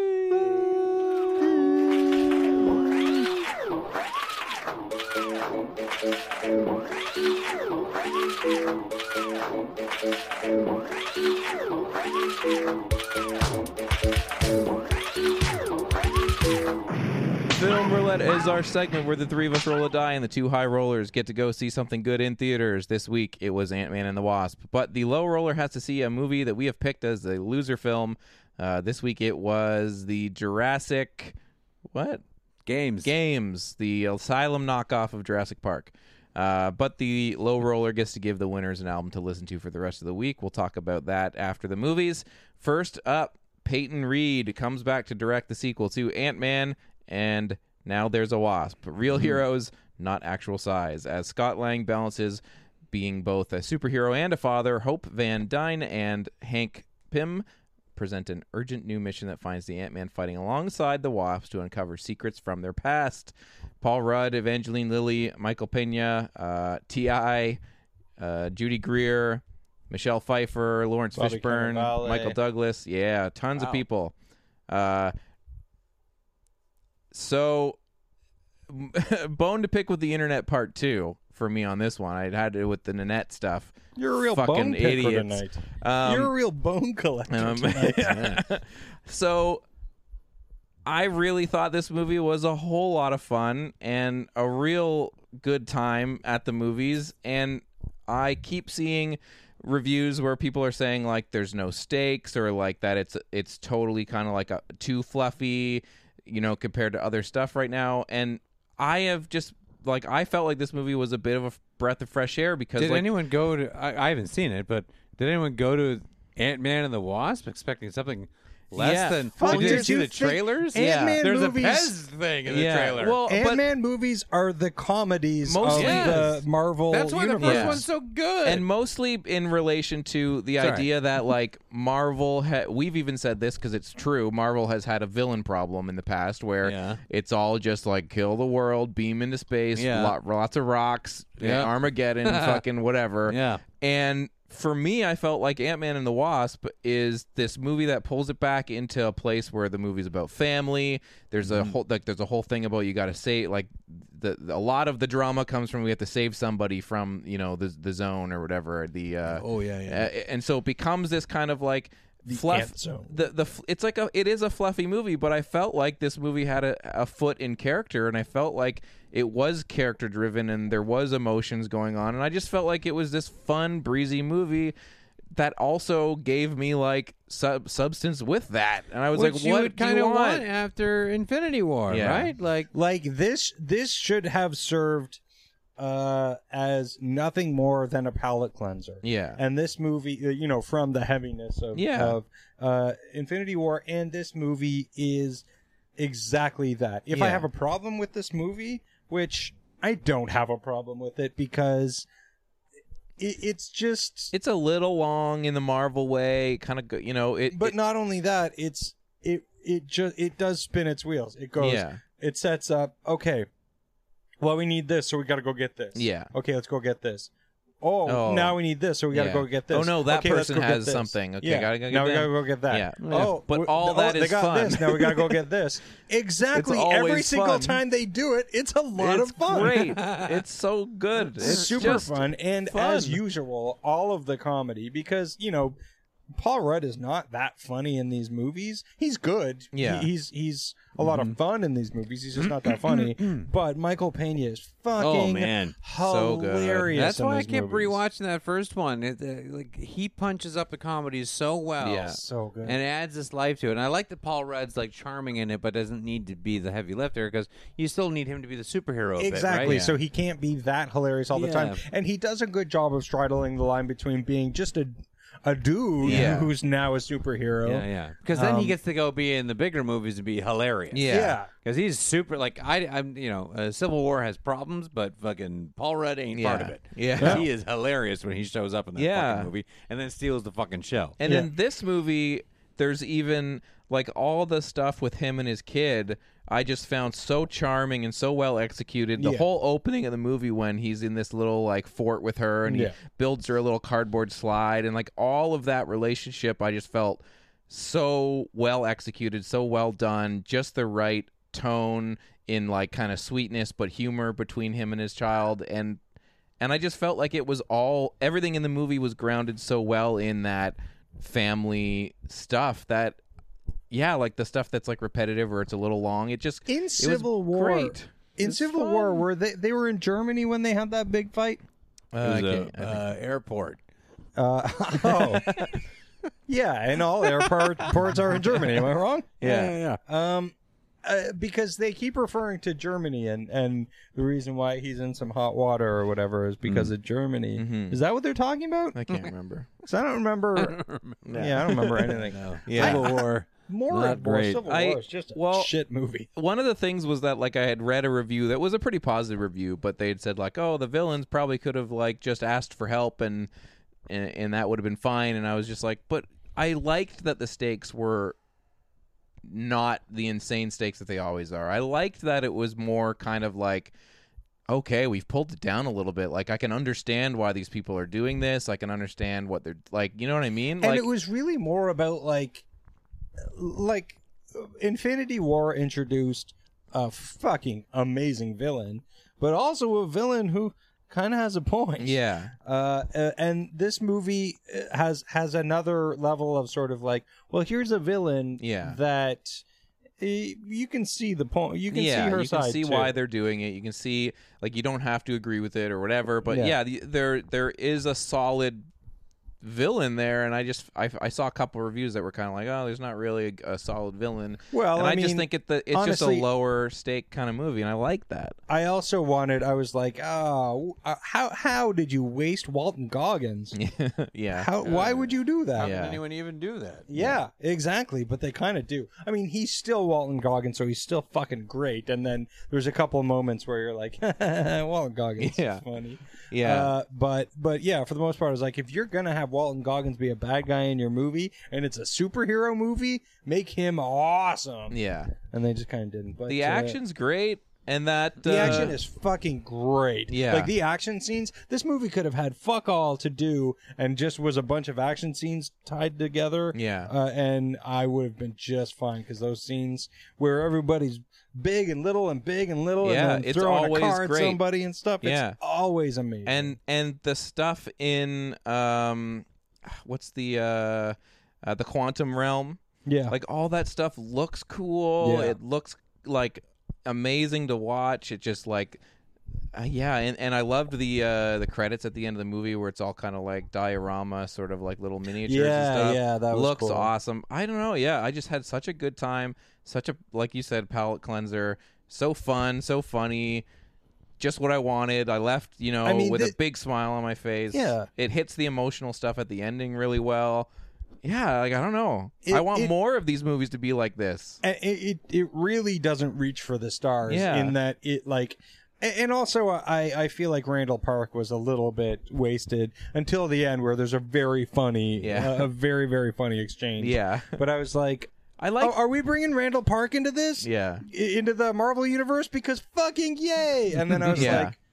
Speaker 4: Film Roulette is our segment where the three of us roll a die and the two high rollers get to go see something good in theaters. This week it was Ant-Man and the Wasp, but the low roller has to see a movie that we have picked as the loser film. This week it was the Jurassic
Speaker 5: Games,
Speaker 4: the Asylum knockoff of Jurassic Park. But the low roller gets to give the winners an album to listen to for the rest of the week. We'll talk about that after the movies. First up, Peyton Reed comes back to direct the sequel to Ant-Man, and Now There's a Wasp. Real heroes, not actual size. As Scott Lang balances being both a superhero and a father, Hope Van Dyne and Hank Pym present an urgent new mission that finds the Ant-Man fighting alongside the Wasps to uncover secrets from their past. Paul Rudd, Evangeline Lilly, Michael Pena, T.I., Judy Greer, Michelle Pfeiffer, Lawrence
Speaker 6: Bobby
Speaker 4: Fishburne,
Speaker 6: Cannavale.
Speaker 4: Michael Douglas. Yeah, tons of people. So, bone to pick with the internet part 2 for me on this one. I had it with the Nanette stuff.
Speaker 6: You're a real
Speaker 4: fucking
Speaker 6: bone picker
Speaker 4: idiots.
Speaker 6: tonight. You're a real bone collector tonight.
Speaker 4: So, I really thought this movie was a whole lot of fun and a real good time at the movies. And I keep seeing reviews where people are saying like there's no stakes or like that it's totally kind of like too fluffy, compared to other stuff right now. And I have just I felt like this movie was a bit of a breath of fresh air because
Speaker 5: did anyone go to? I haven't seen it, but did anyone go to Ant-Man and the Wasp expecting something less than?
Speaker 6: Fuck,
Speaker 5: Did you
Speaker 6: did
Speaker 5: see
Speaker 6: you
Speaker 5: the
Speaker 6: think
Speaker 5: trailers?
Speaker 6: Ant-Man
Speaker 5: there's
Speaker 6: movies-
Speaker 5: a Pez thing in the trailer.
Speaker 4: Well,
Speaker 6: Ant-Man movies are the comedies of
Speaker 5: Yes.
Speaker 6: the Marvel
Speaker 5: That's why the
Speaker 6: universe.
Speaker 5: first one's so good.
Speaker 4: and mostly in relation to the idea that Marvel we've even said this because it's true, Marvel has had a villain problem in the past where it's all just kill the world, beam into space, lots of rocks, Armageddon, fucking whatever. And for me, I felt like Ant-Man and the Wasp is this movie that pulls it back into a place where the movie's about family. There's a whole there's a whole thing about you got to say a lot of the drama comes from we have to save somebody from the zone or whatever and so it becomes this kind of fluff.
Speaker 6: Ant Zone.
Speaker 4: It's it is a fluffy movie, but I felt like this movie had a foot in character, and I felt like it was character driven and there was emotions going on, and I just felt like it was this fun, breezy movie that also gave me substance with that, and I was
Speaker 5: Which you
Speaker 4: what
Speaker 5: would
Speaker 4: do
Speaker 5: kind
Speaker 4: you
Speaker 5: of
Speaker 4: want?
Speaker 5: after Infinity War, right?
Speaker 6: Like this should have served as nothing more than a palate cleanser.
Speaker 4: Yeah.
Speaker 6: And this movie, from the heaviness of Infinity War, and this movie is exactly that. If I have a problem with this movie, which I don't have a problem with it because it's
Speaker 4: a little long in the Marvel way, kind of
Speaker 6: But not only that, it does spin its wheels. It goes. It sets up. Okay. Well, we need this, so we got to go get this.
Speaker 4: Yeah.
Speaker 6: Okay, let's go get this. now we need this, so we got to go get this.
Speaker 4: Oh no, that
Speaker 6: okay, let's
Speaker 4: person
Speaker 6: go get
Speaker 4: has
Speaker 6: this.
Speaker 4: something. Okay,
Speaker 6: yeah.
Speaker 4: gotta go get
Speaker 6: now we
Speaker 4: them.
Speaker 6: got to go get that.
Speaker 4: Yeah.
Speaker 6: Oh,
Speaker 4: but all that
Speaker 6: they
Speaker 4: is
Speaker 6: got
Speaker 4: fun.
Speaker 6: this. Now we got to go get this. Exactly.
Speaker 4: It's always
Speaker 6: Every single
Speaker 4: fun.
Speaker 6: time they do it, it's a lot of fun.
Speaker 4: Great. It's so good. It's
Speaker 6: super
Speaker 4: just
Speaker 6: fun, and
Speaker 4: fun.
Speaker 6: as usual, all of the comedy, because Paul Rudd is not that funny in these movies. He's good.
Speaker 4: Yeah.
Speaker 6: He's a lot of fun in these movies. He's just not that funny. But Michael Pena is fucking
Speaker 4: So good.
Speaker 6: hilarious.
Speaker 5: That's why I
Speaker 6: in these
Speaker 5: kept
Speaker 6: movies.
Speaker 5: rewatching that first one. He punches up the comedies so well.
Speaker 4: Yeah.
Speaker 6: So good.
Speaker 5: And it adds this life to it. And I like that Paul Rudd's charming in it, but doesn't need to be the heavy lifter because you still need him to be the superhero of
Speaker 6: Exactly.
Speaker 5: it, right?
Speaker 6: So he can't be that hilarious all the time. And he does a good job of straddling the line between being just a dude who's now a superhero.
Speaker 5: Yeah. Because then he gets to go be in the bigger movies and be hilarious.
Speaker 6: Yeah.
Speaker 5: Because he's super. I'm. Civil War has problems, but fucking Paul Rudd ain't part of it.
Speaker 4: Yeah.
Speaker 5: He is hilarious when he shows up in that fucking movie and then steals the fucking show.
Speaker 4: And in this movie, there's even all the stuff with him and his kid. I just found so charming and so well executed. The whole opening of the movie when he's in this little fort with her and he builds her a little cardboard slide and all of that relationship, I just felt so well executed, so well done, just the right tone in kind of sweetness but humor between him and his child, and I just felt like it was everything in the movie was grounded so well in that family stuff that the stuff that's repetitive or it's a little long. It just
Speaker 6: In Civil War,
Speaker 4: great.
Speaker 6: In Civil War, were they were in Germany when they had that big fight?
Speaker 5: It was airport.
Speaker 6: Yeah, and all airports are in Germany. Am I wrong?
Speaker 5: Yeah.
Speaker 6: Because they keep referring to Germany, and the reason why he's in some hot water or whatever is because of Germany.
Speaker 4: Mm-hmm.
Speaker 6: Is that what they're talking about?
Speaker 4: I can't remember.
Speaker 6: Because I don't remember. Yeah, I don't remember anything.
Speaker 5: Civil War.
Speaker 6: Civil War is just a shit movie.
Speaker 4: One of the things was that I had read a review that was a pretty positive review, but they had said the villains probably could have just asked for help and that would have been fine. And I was just but I liked that the stakes were not the insane stakes that they always are. I liked that it was more kind of okay, we've pulled it down a little bit. I can understand why these people are doing this. I can understand what they're you know what I mean?
Speaker 6: And it was really more about Infinity War introduced a fucking amazing villain, but also a villain who kind of has a point.
Speaker 4: Yeah.
Speaker 6: And this movie has another level of sort of here's a villain that you can see the point. You can see her side.
Speaker 4: You can see
Speaker 6: too.
Speaker 4: why they're doing it. You can see you don't have to agree with it or whatever. But there is a solid villain there, and I saw a couple of reviews that were kind of there's not really a solid villain.
Speaker 6: Well,
Speaker 4: and I
Speaker 6: mean,
Speaker 4: just think it's honestly, just a lower stake kind of movie, and I like that.
Speaker 6: I also was how did you waste Walton Goggins?
Speaker 4: Yeah.
Speaker 6: Why would you do that?
Speaker 5: How can anyone even do that?
Speaker 6: Yeah, exactly. But they kind of do. I mean, he's still Walton Goggins, so he's still fucking great. And then there's a couple of moments where you're Walton Goggins is funny.
Speaker 4: Yeah.
Speaker 6: But yeah, for the most part, it's if you're gonna have Walton Goggins be a bad guy in your movie, and it's a superhero movie, make him awesome.
Speaker 4: Yeah.
Speaker 6: And they just kind of didn't. But
Speaker 4: the action's great, and that
Speaker 6: the action is fucking great.
Speaker 4: Yeah.
Speaker 6: The action scenes. This movie could have had fuck all to do, and just was a bunch of action scenes tied together.
Speaker 4: Yeah.
Speaker 6: And I would have been just fine because those scenes where everybody's big and little and big and little,
Speaker 4: yeah,
Speaker 6: and then
Speaker 4: it's
Speaker 6: throwing
Speaker 4: always
Speaker 6: a car
Speaker 4: great.
Speaker 6: at somebody and stuff.
Speaker 4: Yeah.
Speaker 6: It's always amazing.
Speaker 4: And the stuff in what's the quantum realm?
Speaker 6: Yeah.
Speaker 4: All that stuff looks cool.
Speaker 6: Yeah.
Speaker 4: It looks amazing to watch. It just and I loved the credits at the end of the movie where it's all kind of diorama, sort of little miniatures and stuff.
Speaker 6: Yeah, that was
Speaker 4: looks
Speaker 6: cool.
Speaker 4: awesome. I don't know. Yeah, I just had such a good time. Such a, like you said, palate cleanser. So fun, so funny. Just what I wanted. I left, with a big smile on my face.
Speaker 6: Yeah.
Speaker 4: It hits the emotional stuff at the ending really well. Yeah, I don't know. I want more of these movies to be like this.
Speaker 6: And it really doesn't reach for the stars in that it and also I feel like Randall Park was a little bit wasted until the end where there's a very funny, a very, very funny exchange.
Speaker 4: Yeah.
Speaker 6: But I was are we bringing Randall Park into this?
Speaker 4: Yeah.
Speaker 6: Into the Marvel universe? Because fucking yay! And then I was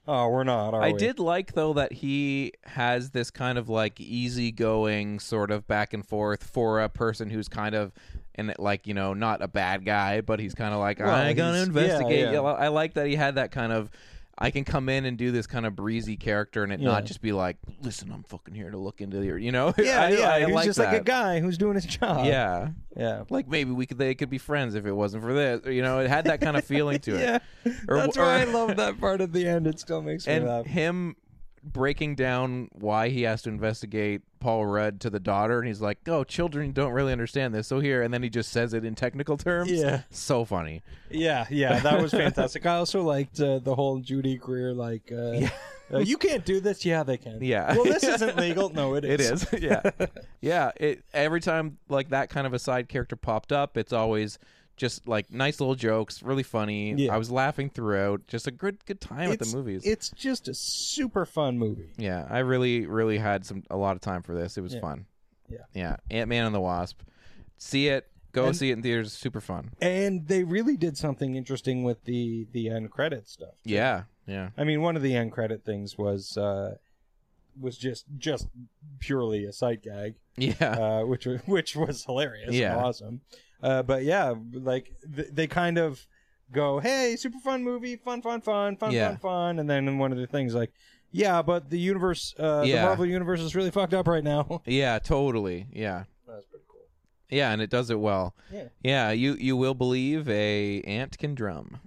Speaker 6: Oh, we're not, are
Speaker 4: I
Speaker 6: we?
Speaker 4: did like, though, that he has this kind of like easygoing sort of back and forth for a person who's kind of, and like, you know, not a bad guy, but he's kind of like, I'm going to investigate.
Speaker 6: yeah.
Speaker 4: I like that he had that kind of, I can come in and do this kind of breezy character and it not just be like, listen, I'm fucking here to look into your, you know? I
Speaker 6: He's
Speaker 4: like
Speaker 6: just
Speaker 4: that.
Speaker 6: like a guy who's doing his job.
Speaker 4: Yeah.
Speaker 6: Yeah.
Speaker 4: Like maybe they could be friends if it wasn't for this. You know, it had that kind of feeling to it.
Speaker 6: Yeah. That's why I love that part at the end. It still makes me
Speaker 4: And
Speaker 6: laugh.
Speaker 4: him breaking down why he has to investigate Paul Rudd to the daughter, and he's like, "Oh, children don't really understand this, so here," and then he just says it in technical terms.
Speaker 6: Yeah.
Speaker 4: So funny.
Speaker 6: Yeah, that was fantastic. I also liked the whole Judy Greer, like, you can't do this. Yeah, they can.
Speaker 4: Yeah.
Speaker 6: Well, this isn't legal. No, it
Speaker 4: It
Speaker 6: is.
Speaker 4: is. Yeah. Yeah. Every time like that kind of a side character popped up, it's always just like nice little jokes, really funny.
Speaker 6: Yeah.
Speaker 4: I was laughing throughout. Just a good time at the movies.
Speaker 6: It's just a super fun movie.
Speaker 4: Yeah, I really had a lot of time for this. It was fun. Yeah. Ant-Man and the Wasp. See it. Go see it in theaters. Super fun.
Speaker 6: And they really did something interesting with the end credit stuff.
Speaker 4: Yeah.
Speaker 6: I mean, one of the end credit things was just purely a sight gag.
Speaker 4: Yeah.
Speaker 6: Which was hilarious.
Speaker 4: Yeah.
Speaker 6: And awesome. But yeah, like they kind of go, "Hey, super fun movie, fun," and then in one of the things like, "Yeah, but the universe, the Marvel universe is really fucked up right now."
Speaker 4: Yeah, totally. Yeah.
Speaker 6: That's pretty cool.
Speaker 4: Yeah, and it does it well.
Speaker 6: Yeah.
Speaker 4: Yeah, you will believe a ant can drum.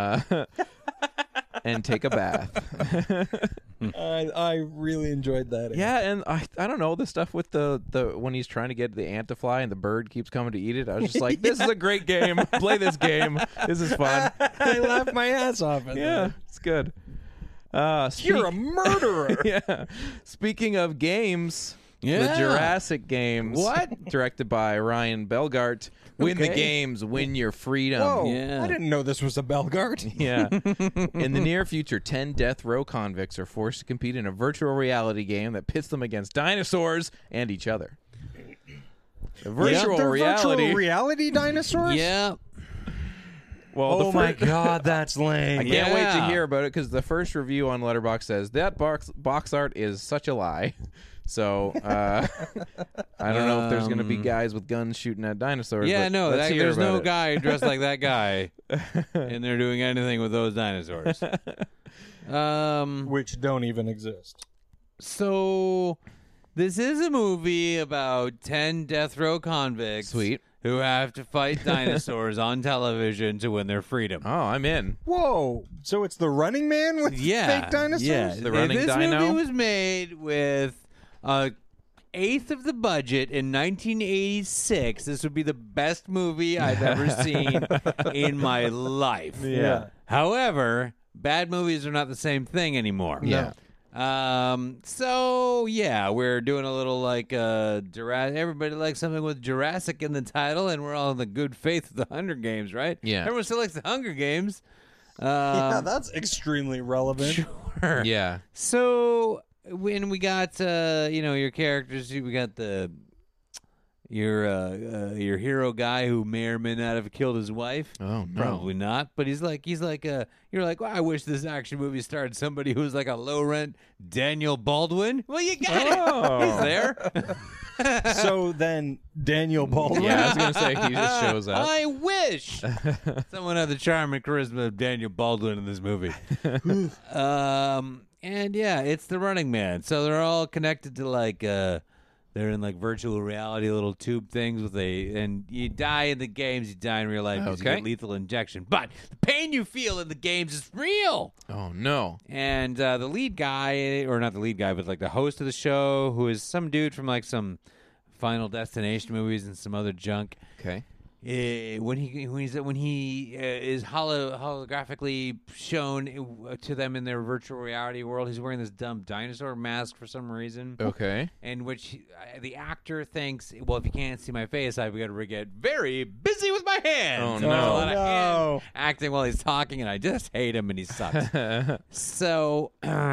Speaker 4: And take a bath.
Speaker 6: I really enjoyed that.
Speaker 4: Yeah, and I don't know, the stuff with the when he's trying to get the ant to fly and the bird keeps coming to eat it. I was just like, this is a great game. Play this game. This is fun.
Speaker 6: I laughed my ass off at
Speaker 4: Yeah,
Speaker 6: that.
Speaker 4: it's good.
Speaker 6: You're a murderer.
Speaker 4: Yeah. Speaking of games, the
Speaker 5: Yeah.
Speaker 4: Jurassic games.
Speaker 5: What?
Speaker 4: Directed by Ryan Belgart. Win the
Speaker 5: Okay.
Speaker 4: games, win your freedom.
Speaker 6: Whoa,
Speaker 5: Yeah.
Speaker 6: I didn't know this was a Belgart.
Speaker 4: Yeah. In the near future, 10 death row convicts are forced to compete in a virtual reality game that pits them against dinosaurs and each other. The virtual
Speaker 6: They're
Speaker 4: reality.
Speaker 6: virtual reality dinosaurs?
Speaker 5: Yeah.
Speaker 4: Well,
Speaker 6: Oh
Speaker 4: the
Speaker 6: my
Speaker 4: fir-
Speaker 6: god, that's lame.
Speaker 4: I can't wait to
Speaker 5: Yeah.
Speaker 4: hear about it because the first review on Letterboxd says that box art is such a lie. So I don't know if there's going to be guys with guns shooting at dinosaurs.
Speaker 5: Yeah,
Speaker 4: but
Speaker 5: no,
Speaker 4: let's hear
Speaker 5: there's
Speaker 4: about
Speaker 5: no
Speaker 4: it.
Speaker 5: guy dressed like that guy, and they're doing anything with those dinosaurs.
Speaker 6: Which don't even exist.
Speaker 5: So this is a movie about 10 death row convicts
Speaker 4: Sweet.
Speaker 5: who have to fight dinosaurs on television to win their freedom.
Speaker 4: Oh, I'm in.
Speaker 6: Whoa, so it's the Running Man with fake dinosaurs?
Speaker 5: Yeah,
Speaker 4: The running
Speaker 5: this
Speaker 4: dino?
Speaker 5: movie was made with a eighth of the budget in 1986. This would be the best movie I've ever seen in my life.
Speaker 6: Yeah.
Speaker 5: However, bad movies are not the same thing anymore.
Speaker 4: Yeah.
Speaker 5: So yeah, we're doing a little like Jurassic. Everybody likes something with Jurassic in the title, and we're all in the good faith of the Hunger Games, right?
Speaker 4: Yeah.
Speaker 5: Everyone still likes the Hunger Games.
Speaker 6: Yeah, that's extremely relevant.
Speaker 5: Sure.
Speaker 4: Yeah.
Speaker 5: So when we got your characters, we got your hero guy who may or may not have killed his wife.
Speaker 4: Oh, no.
Speaker 5: Probably not. But you're like, well, I wish this action movie starred somebody who's like a low rent Daniel Baldwin. Well, you got it. He's there.
Speaker 6: So then Daniel Baldwin.
Speaker 4: Yeah, I was going to say, he just shows up.
Speaker 5: I wish someone had the charm and charisma of Daniel Baldwin in this movie. And yeah, it's the Running Man. So they're all connected to like they're in like virtual reality little tube things and you die in the games, you die in real life because you
Speaker 4: Okay.
Speaker 5: get lethal injection. But the pain you feel in the games is real.
Speaker 4: Oh, no.
Speaker 5: And the lead guy, or not the lead guy, but like the host of the show, who is some dude from like some Final Destination movies and some other junk.
Speaker 4: Okay.
Speaker 5: When he is holographically shown to them in their virtual reality world, he's wearing this dumb dinosaur mask for some reason.
Speaker 4: Okay.
Speaker 5: In which the actor thinks, well, if you can't see my face, I've got to get very busy with my hands.
Speaker 4: Oh,
Speaker 5: And
Speaker 4: no.
Speaker 5: there's a lot of
Speaker 6: No.
Speaker 5: hand acting while he's talking, and I just hate him, and he sucks. So,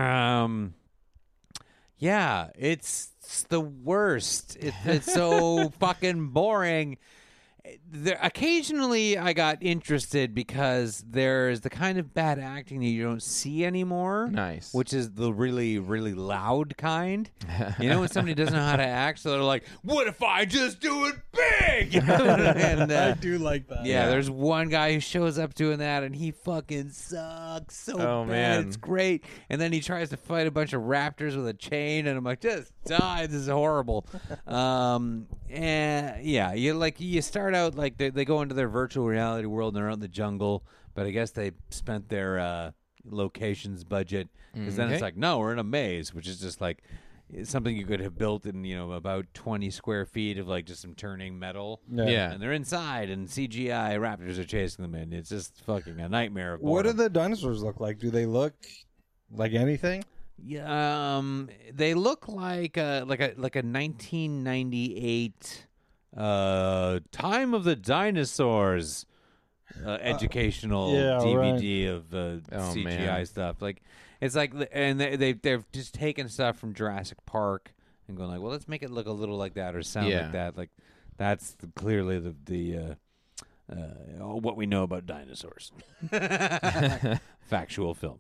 Speaker 5: yeah, it's the worst. It's so fucking boring. occasionally I got interested because there's the kind of bad acting that you don't see anymore.
Speaker 4: Nice.
Speaker 5: Which is the really, really loud kind. You know, when somebody doesn't know how to act, so they're like, what if I just do it big? And,
Speaker 6: I do like that.
Speaker 5: yeah, there's one guy who shows up doing that, and he fucking sucks so bad.
Speaker 4: Man.
Speaker 5: It's great. And then he tries to fight a bunch of raptors with a chain, and I'm like, just die. This is horrible. And yeah, you start out like they go into their virtual reality world, and they're out in the jungle, but I guess they spent their locations budget, because then it's like, no, we're in a maze, which is just like something you could have built in, about 20 square feet of like just some turning metal.
Speaker 4: Yeah.
Speaker 5: And they're inside, and CGI raptors are chasing them in. It's just fucking a nightmare.
Speaker 6: What do the dinosaurs look like? Do they look like anything?
Speaker 5: Yeah, they look like a 1998 Time of the Dinosaurs educational DVD of CGI stuff. Like, it's like, and they've just taken stuff from Jurassic Park and going like, well, let's make it look a little like that or sound like that. Like, that's clearly the what we know about dinosaurs. Factual film.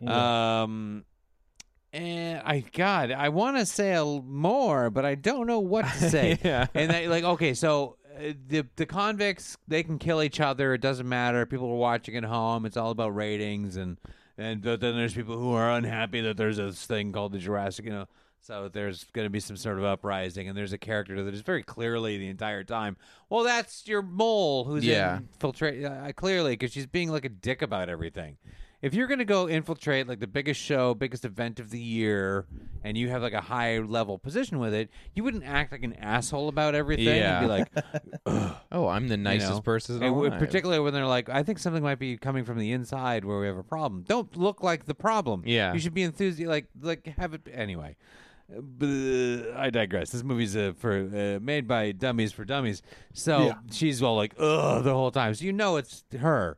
Speaker 5: And I want to say more, but I don't know what to say. And okay, so the convicts, they can kill each other. It doesn't matter. People are watching at home. It's all about ratings, and then there's people who are unhappy that there's this thing called the Jurassic. So there's going to be some sort of uprising, and there's a character that is very clearly the entire time, well, that's your mole who's infiltrate. Clearly, because she's being like a dick about everything. If you're going to go infiltrate like the biggest show, biggest event of the year, and you have like a high level position with it, you wouldn't act like an asshole about everything.
Speaker 4: Yeah.
Speaker 5: You'd be like,
Speaker 4: oh, I'm the nicest person alive.
Speaker 5: Particularly when they're like, I think something might be coming from the inside where we have a problem. Don't look like the problem.
Speaker 4: Yeah.
Speaker 5: You should be enthusiastic, like have it anyway. I digress. This movie's made by dummies for dummies. So she's all like, ugh, the whole time. So it's her.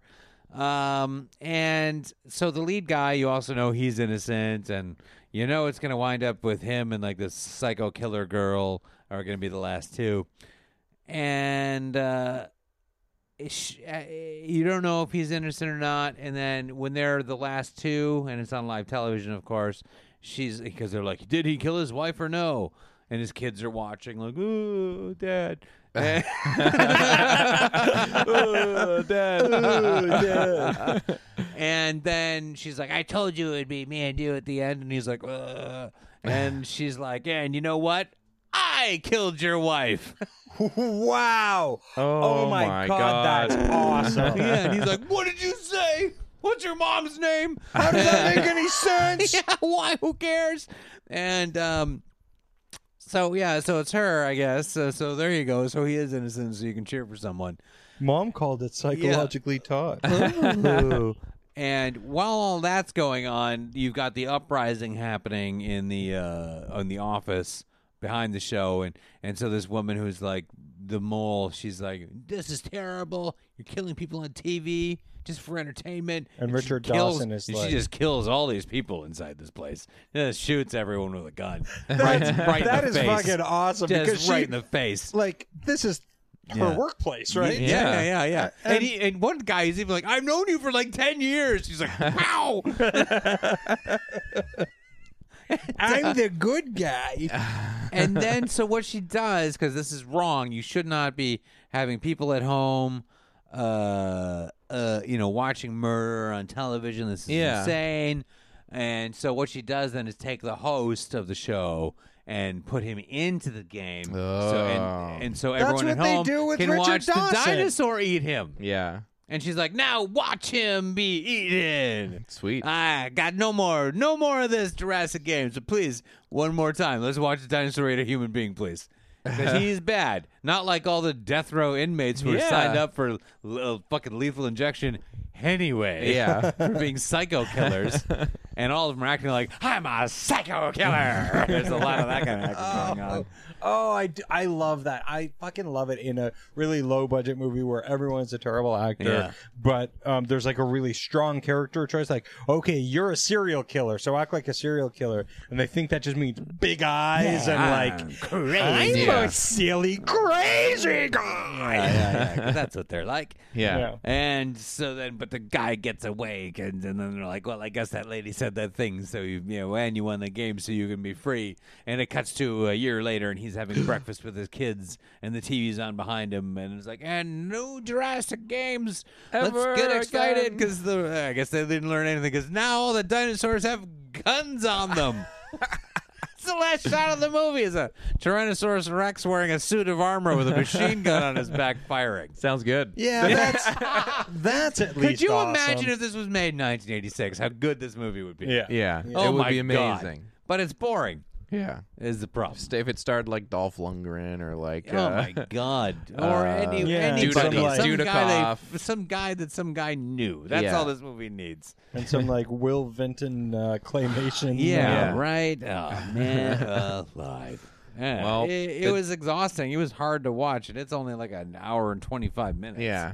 Speaker 5: And so the lead guy, you also know he's innocent, and it's going to wind up with him and like this psycho killer girl are going to be the last two. And you don't know if he's innocent or not. And then when they're the last two, and it's on live television, of course, because they're like, did he kill his wife or no? And his kids are watching like, oh, Dad. Oh, Dad. Oh, Dad. And then she's like, I told you it would be me and you at the end. And he's like, ugh. And she's like, yeah, and you know what? I killed your wife.
Speaker 6: Wow.
Speaker 4: Oh
Speaker 6: my God. That's awesome.
Speaker 5: Yeah, and he's like, what did you say? What's your mom's name?
Speaker 6: How does that make any sense?
Speaker 5: Yeah, why? Who cares? And so it's her, I guess. So there you go. So he is innocent, so you can cheer for someone.
Speaker 6: Mom called it psychologically taught.
Speaker 5: And while all that's going on, you've got the uprising happening in the office behind the show, and so this woman who's like the mole, she's like, this is terrible. You're killing people on TV just for entertainment.
Speaker 6: And Richard Dawson is
Speaker 5: she
Speaker 6: like...
Speaker 5: just kills all these people inside this place. Just shoots everyone with a gun. right in the face.
Speaker 6: That is fucking awesome.
Speaker 5: Just
Speaker 6: because
Speaker 5: right in the face.
Speaker 6: Like, this is her workplace, right?
Speaker 5: Yeah. And one guy is even like, I've known you for like 10 years. She's like, wow.
Speaker 6: I'm the good guy.
Speaker 5: And then, so what she does, because this is wrong, you should not be having people at home, watching murder on television. This is insane. And so what she does then is take the host of the show and put him into the game.
Speaker 4: Oh.
Speaker 5: So everyone at home can
Speaker 6: Richard
Speaker 5: watch
Speaker 6: Dawson.
Speaker 5: the dinosaur eat him.
Speaker 4: Yeah.
Speaker 5: And she's like, now watch him be eaten.
Speaker 4: Sweet.
Speaker 5: I got no more of this Jurassic game. So please, one more time, let's watch the dinosaur eat a human being, please. Because he's bad. Not like all the death row inmates who are signed up for fucking lethal injection anyway.
Speaker 4: Yeah.
Speaker 5: For being psycho killers. and all of them are acting like, I'm a psycho killer. There's a lot of that kind of acting going on.
Speaker 6: I love that. I fucking love it in a really low budget movie where everyone's a terrible actor, but there's like a really strong character choice. Like, okay, you're a serial killer, so act like a serial killer, and they think that just means big eyes and like crazy. I'm a silly crazy guy.
Speaker 5: Yeah. 'Cause that's what they're like.
Speaker 4: Yeah.
Speaker 5: And so then, but the guy gets awake, and then they're like, well, I guess that lady said that thing, so and you won the game, so you can be free. And it cuts to a year later, and he's having breakfast with his kids, and the TV's on behind him, and it's like, and no Jurassic games. Let's get excited, because I guess they didn't learn anything, because now all the dinosaurs have guns on them. It's the last shot of the movie is a Tyrannosaurus Rex wearing a suit of armor with a machine gun on his back firing.
Speaker 4: Sounds good.
Speaker 6: Yeah, that's at least
Speaker 5: Could you
Speaker 6: awesome.
Speaker 5: imagine if this was made in 1986, how good this movie would be?
Speaker 4: Yeah.
Speaker 5: Oh
Speaker 4: It would
Speaker 5: my
Speaker 4: be
Speaker 5: God.
Speaker 4: amazing.
Speaker 5: But it's boring,
Speaker 4: Yeah.
Speaker 5: is the problem.
Speaker 4: If it starred like Dolph Lundgren or like
Speaker 5: Oh my God! Or anybody,
Speaker 4: Dudikoff.
Speaker 5: some guy knew. That's all this movie needs.
Speaker 6: And some like Will Vinton claymation.
Speaker 5: Right. Oh man, live. Yeah.
Speaker 4: Well,
Speaker 5: it was exhausting. It was hard to watch, and it's only like an hour and 25 minutes.
Speaker 4: Yeah.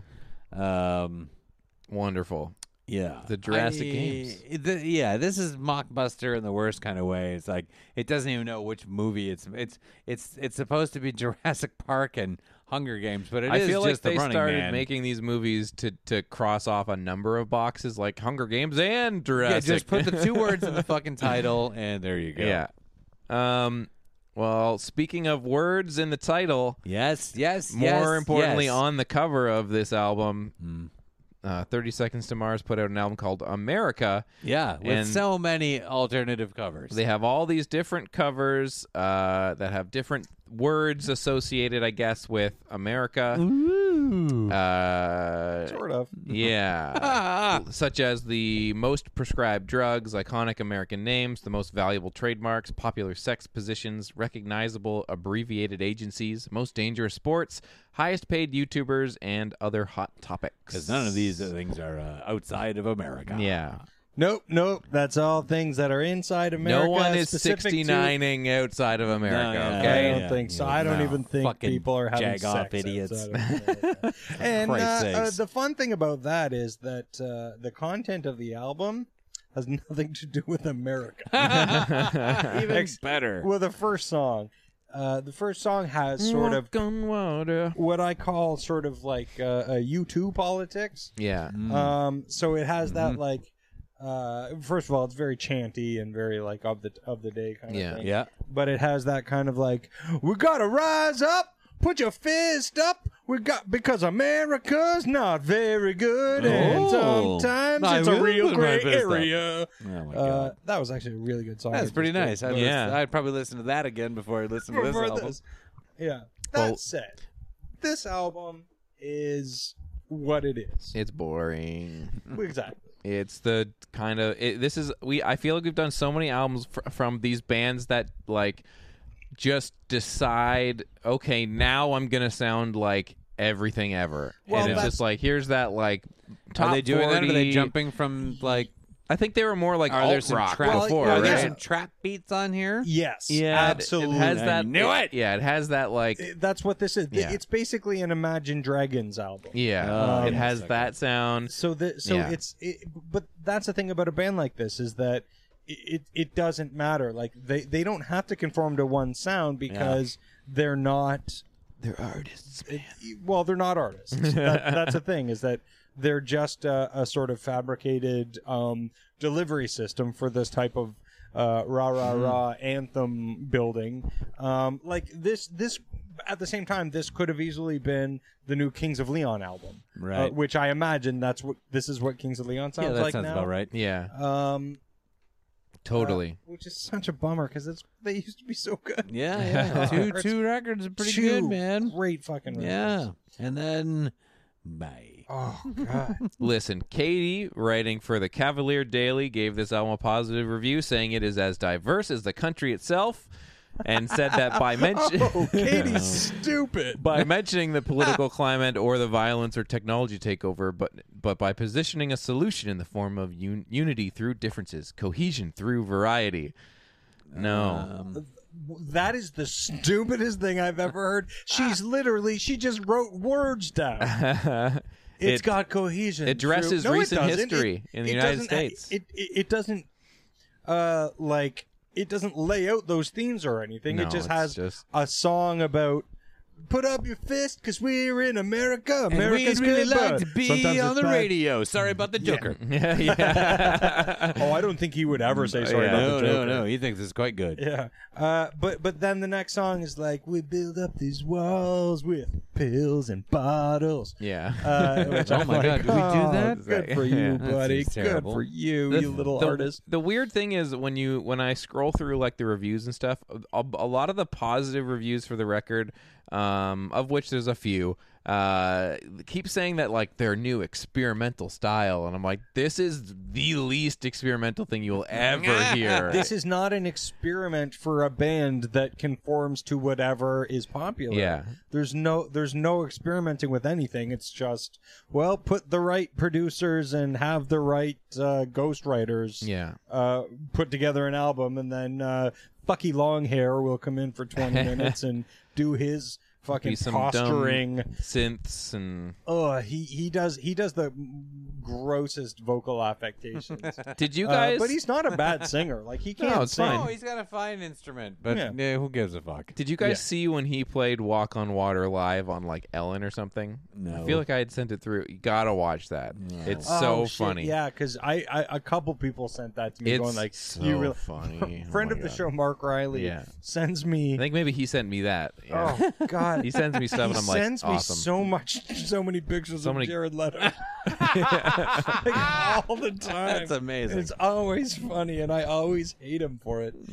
Speaker 4: Wonderful.
Speaker 5: Yeah,
Speaker 4: The Jurassic Games.
Speaker 5: This is Mockbuster in the worst kind of way. It's like it doesn't even know which movie it's supposed to be Jurassic Park and Hunger Games, but
Speaker 4: I
Speaker 5: is
Speaker 4: feel
Speaker 5: just
Speaker 4: like they
Speaker 5: the Running
Speaker 4: started
Speaker 5: Man.
Speaker 4: making these movies to cross off a number of boxes, like Hunger Games and Jurassic.
Speaker 5: Yeah, just put the two words in the fucking title, and there you go.
Speaker 4: Yeah. Well, speaking of words in the title,
Speaker 5: Yes.
Speaker 4: more importantly,
Speaker 5: yes.
Speaker 4: on the cover of this album, 30 Seconds to Mars put out an album called America.
Speaker 5: Yeah, with
Speaker 4: and
Speaker 5: so many alternative covers.
Speaker 4: They have all these different covers that have different words associated, I guess, with America.
Speaker 6: Sort of.
Speaker 4: Yeah. Such as the most prescribed drugs, iconic American names, the most valuable trademarks, popular sex positions, recognizable abbreviated agencies, most dangerous sports, highest paid YouTubers, and other hot topics.
Speaker 5: Because none of these things are outside of America.
Speaker 4: Yeah.
Speaker 6: Nope. That's all things that are inside America.
Speaker 4: No one is
Speaker 6: specific to-
Speaker 4: 69ing outside of America,
Speaker 5: No,
Speaker 4: okay?
Speaker 6: I don't think so. I don't even think
Speaker 5: Fucking
Speaker 6: people are having
Speaker 5: jag-off
Speaker 6: sex
Speaker 5: idiots.
Speaker 6: outside of America. And
Speaker 5: Christ's sakes.
Speaker 6: the fun thing about that is that the content of the album has nothing to do with America.
Speaker 5: Even better.
Speaker 6: Well, the first song has sort of
Speaker 4: Walk on water.
Speaker 6: what I call sort of like a U2 politics.
Speaker 4: Yeah.
Speaker 6: So it has that like. First of all, it's very chanty and very like of the day kind of thing.
Speaker 5: Yeah.
Speaker 6: But it has that kind of like, we gotta rise up, put your fist up. Because America's not very good, and sometimes it's a real gray area.
Speaker 5: Oh my God.
Speaker 6: That was actually a really good song.
Speaker 5: That's pretty nice.
Speaker 4: Yeah.
Speaker 5: I'd probably listen to that again before I listen to this album.
Speaker 6: Yeah. That said, this album is what it is.
Speaker 4: It's boring.
Speaker 6: Exactly.
Speaker 4: It's the kind of I feel like we've done so many albums from these bands that like just decide, okay, now I'm gonna sound like everything ever,
Speaker 6: Well,
Speaker 4: and it's just like here's that like top
Speaker 5: Are they doing
Speaker 4: 40.
Speaker 5: that? Are they jumping from like?
Speaker 4: I think they were more like
Speaker 5: Are there
Speaker 4: alt
Speaker 5: some
Speaker 4: rock
Speaker 5: trap?
Speaker 4: before,
Speaker 5: Are there
Speaker 4: right?
Speaker 5: some trap beats on here?
Speaker 6: Yes.
Speaker 4: Yeah,
Speaker 6: absolutely.
Speaker 4: It has that.
Speaker 5: knew it.
Speaker 4: Yeah, it has that like.
Speaker 6: That's what this is.
Speaker 4: Yeah.
Speaker 6: It's basically an Imagine Dragons album.
Speaker 4: Yeah, it has
Speaker 5: okay.
Speaker 4: that sound.
Speaker 6: So
Speaker 4: Yeah.
Speaker 6: but that's the thing about a band like this is that it doesn't matter. Like they don't have to conform to one sound because they're not.
Speaker 4: They're artists.
Speaker 6: Well, they're not artists. That's the thing is that they're just a sort of fabricated delivery system for this type of rah anthem building. Like this at the same time, this could have easily been the new Kings of Leon album,
Speaker 5: Right.
Speaker 6: which I imagine this is what Kings of Leon sounds
Speaker 5: Yeah, that
Speaker 6: like
Speaker 5: sounds
Speaker 6: now.
Speaker 5: about right.
Speaker 4: Yeah, totally.
Speaker 6: Which is such a bummer because they used to be so good.
Speaker 5: Yeah. Two records are pretty
Speaker 6: Two
Speaker 5: good, man.
Speaker 6: Great fucking records.
Speaker 5: Yeah. And then, bye.
Speaker 6: Oh God.
Speaker 4: Listen, Katie, writing for the Cavalier Daily, gave this album a positive review, saying it is as diverse as the country itself. and said that by
Speaker 6: Katie's stupid.
Speaker 4: by mentioning the political climate or the violence or technology takeover, but by positioning a solution in the form of unity through differences, cohesion through variety. No.
Speaker 6: That is the stupidest thing I've ever heard. She just wrote words down. It's got cohesion.
Speaker 4: It addresses recent history in the United States.
Speaker 6: It doesn't it doesn't lay out those themes or anything.
Speaker 4: No,
Speaker 6: it just
Speaker 4: it's
Speaker 6: has
Speaker 4: just-
Speaker 6: a song about put up your fist because we're in America. America's
Speaker 5: and we really
Speaker 6: good,
Speaker 5: like
Speaker 6: but
Speaker 5: to be
Speaker 6: sometimes
Speaker 5: on
Speaker 6: it's
Speaker 5: the
Speaker 6: bad.
Speaker 5: radio. Sorry about the Joker.
Speaker 4: Yeah.
Speaker 6: Oh, I don't think he would ever say sorry about the Joker.
Speaker 5: No. He thinks it's quite good.
Speaker 6: Yeah, but then the next song is like, we build up these walls with pills and bottles.
Speaker 4: Yeah.
Speaker 6: Which
Speaker 5: Oh
Speaker 6: I'm
Speaker 5: my
Speaker 6: like,
Speaker 5: God, did we do that?
Speaker 6: Good for you,
Speaker 4: Yeah.
Speaker 5: That
Speaker 6: buddy.
Speaker 5: seems
Speaker 6: Good
Speaker 5: terrible.
Speaker 6: for you, you little artist.
Speaker 4: The weird thing is when I scroll through like the reviews and stuff, a lot of the positive reviews for the record, of which there's a few, keep saying that like their new experimental style, and I'm like, this is the least experimental thing you'll ever hear.
Speaker 6: This is not an experiment for a band that conforms to whatever is popular.
Speaker 4: Yeah.
Speaker 6: There's no experimenting with anything. It's just, well, put the right producers and have the right ghostwriters
Speaker 4: Yeah.
Speaker 6: put together an album, and then Fucky Longhair will come in for 20 minutes and do his fucking
Speaker 4: Be some
Speaker 6: posturing
Speaker 4: dumb synths and.
Speaker 6: Oh, he does the grossest vocal affectations.
Speaker 4: Did you guys?
Speaker 6: But he's not a bad singer. Like he can't
Speaker 4: it's
Speaker 6: sing.
Speaker 4: fine.
Speaker 5: Oh, he's got a fine instrument, but
Speaker 6: Yeah.
Speaker 5: who gives a fuck?
Speaker 4: Did you guys
Speaker 6: Yeah.
Speaker 4: see when he played "Walk on Water" live on like Ellen or something?
Speaker 5: No.
Speaker 4: I feel like I had sent it through. You gotta watch that. It's
Speaker 6: Oh,
Speaker 4: so
Speaker 6: shit,
Speaker 4: funny.
Speaker 6: Yeah, because I a couple people sent that to me,
Speaker 4: It's
Speaker 6: going like,
Speaker 4: so
Speaker 6: "You really
Speaker 4: funny."
Speaker 6: Friend
Speaker 4: Oh
Speaker 6: of
Speaker 4: my
Speaker 6: the
Speaker 4: God.
Speaker 6: show, Mark Riley,
Speaker 4: Yeah.
Speaker 6: sends me.
Speaker 4: I think maybe he sent me that. Yeah.
Speaker 6: Oh God,
Speaker 4: He sends me stuff,
Speaker 6: he
Speaker 4: and I'm like,
Speaker 6: sends me
Speaker 4: awesome.
Speaker 6: so many pictures
Speaker 4: So
Speaker 6: of
Speaker 4: many-
Speaker 6: Jared Leto, like, all the time.
Speaker 5: That's amazing.
Speaker 6: It's always funny, and I always hate him for it.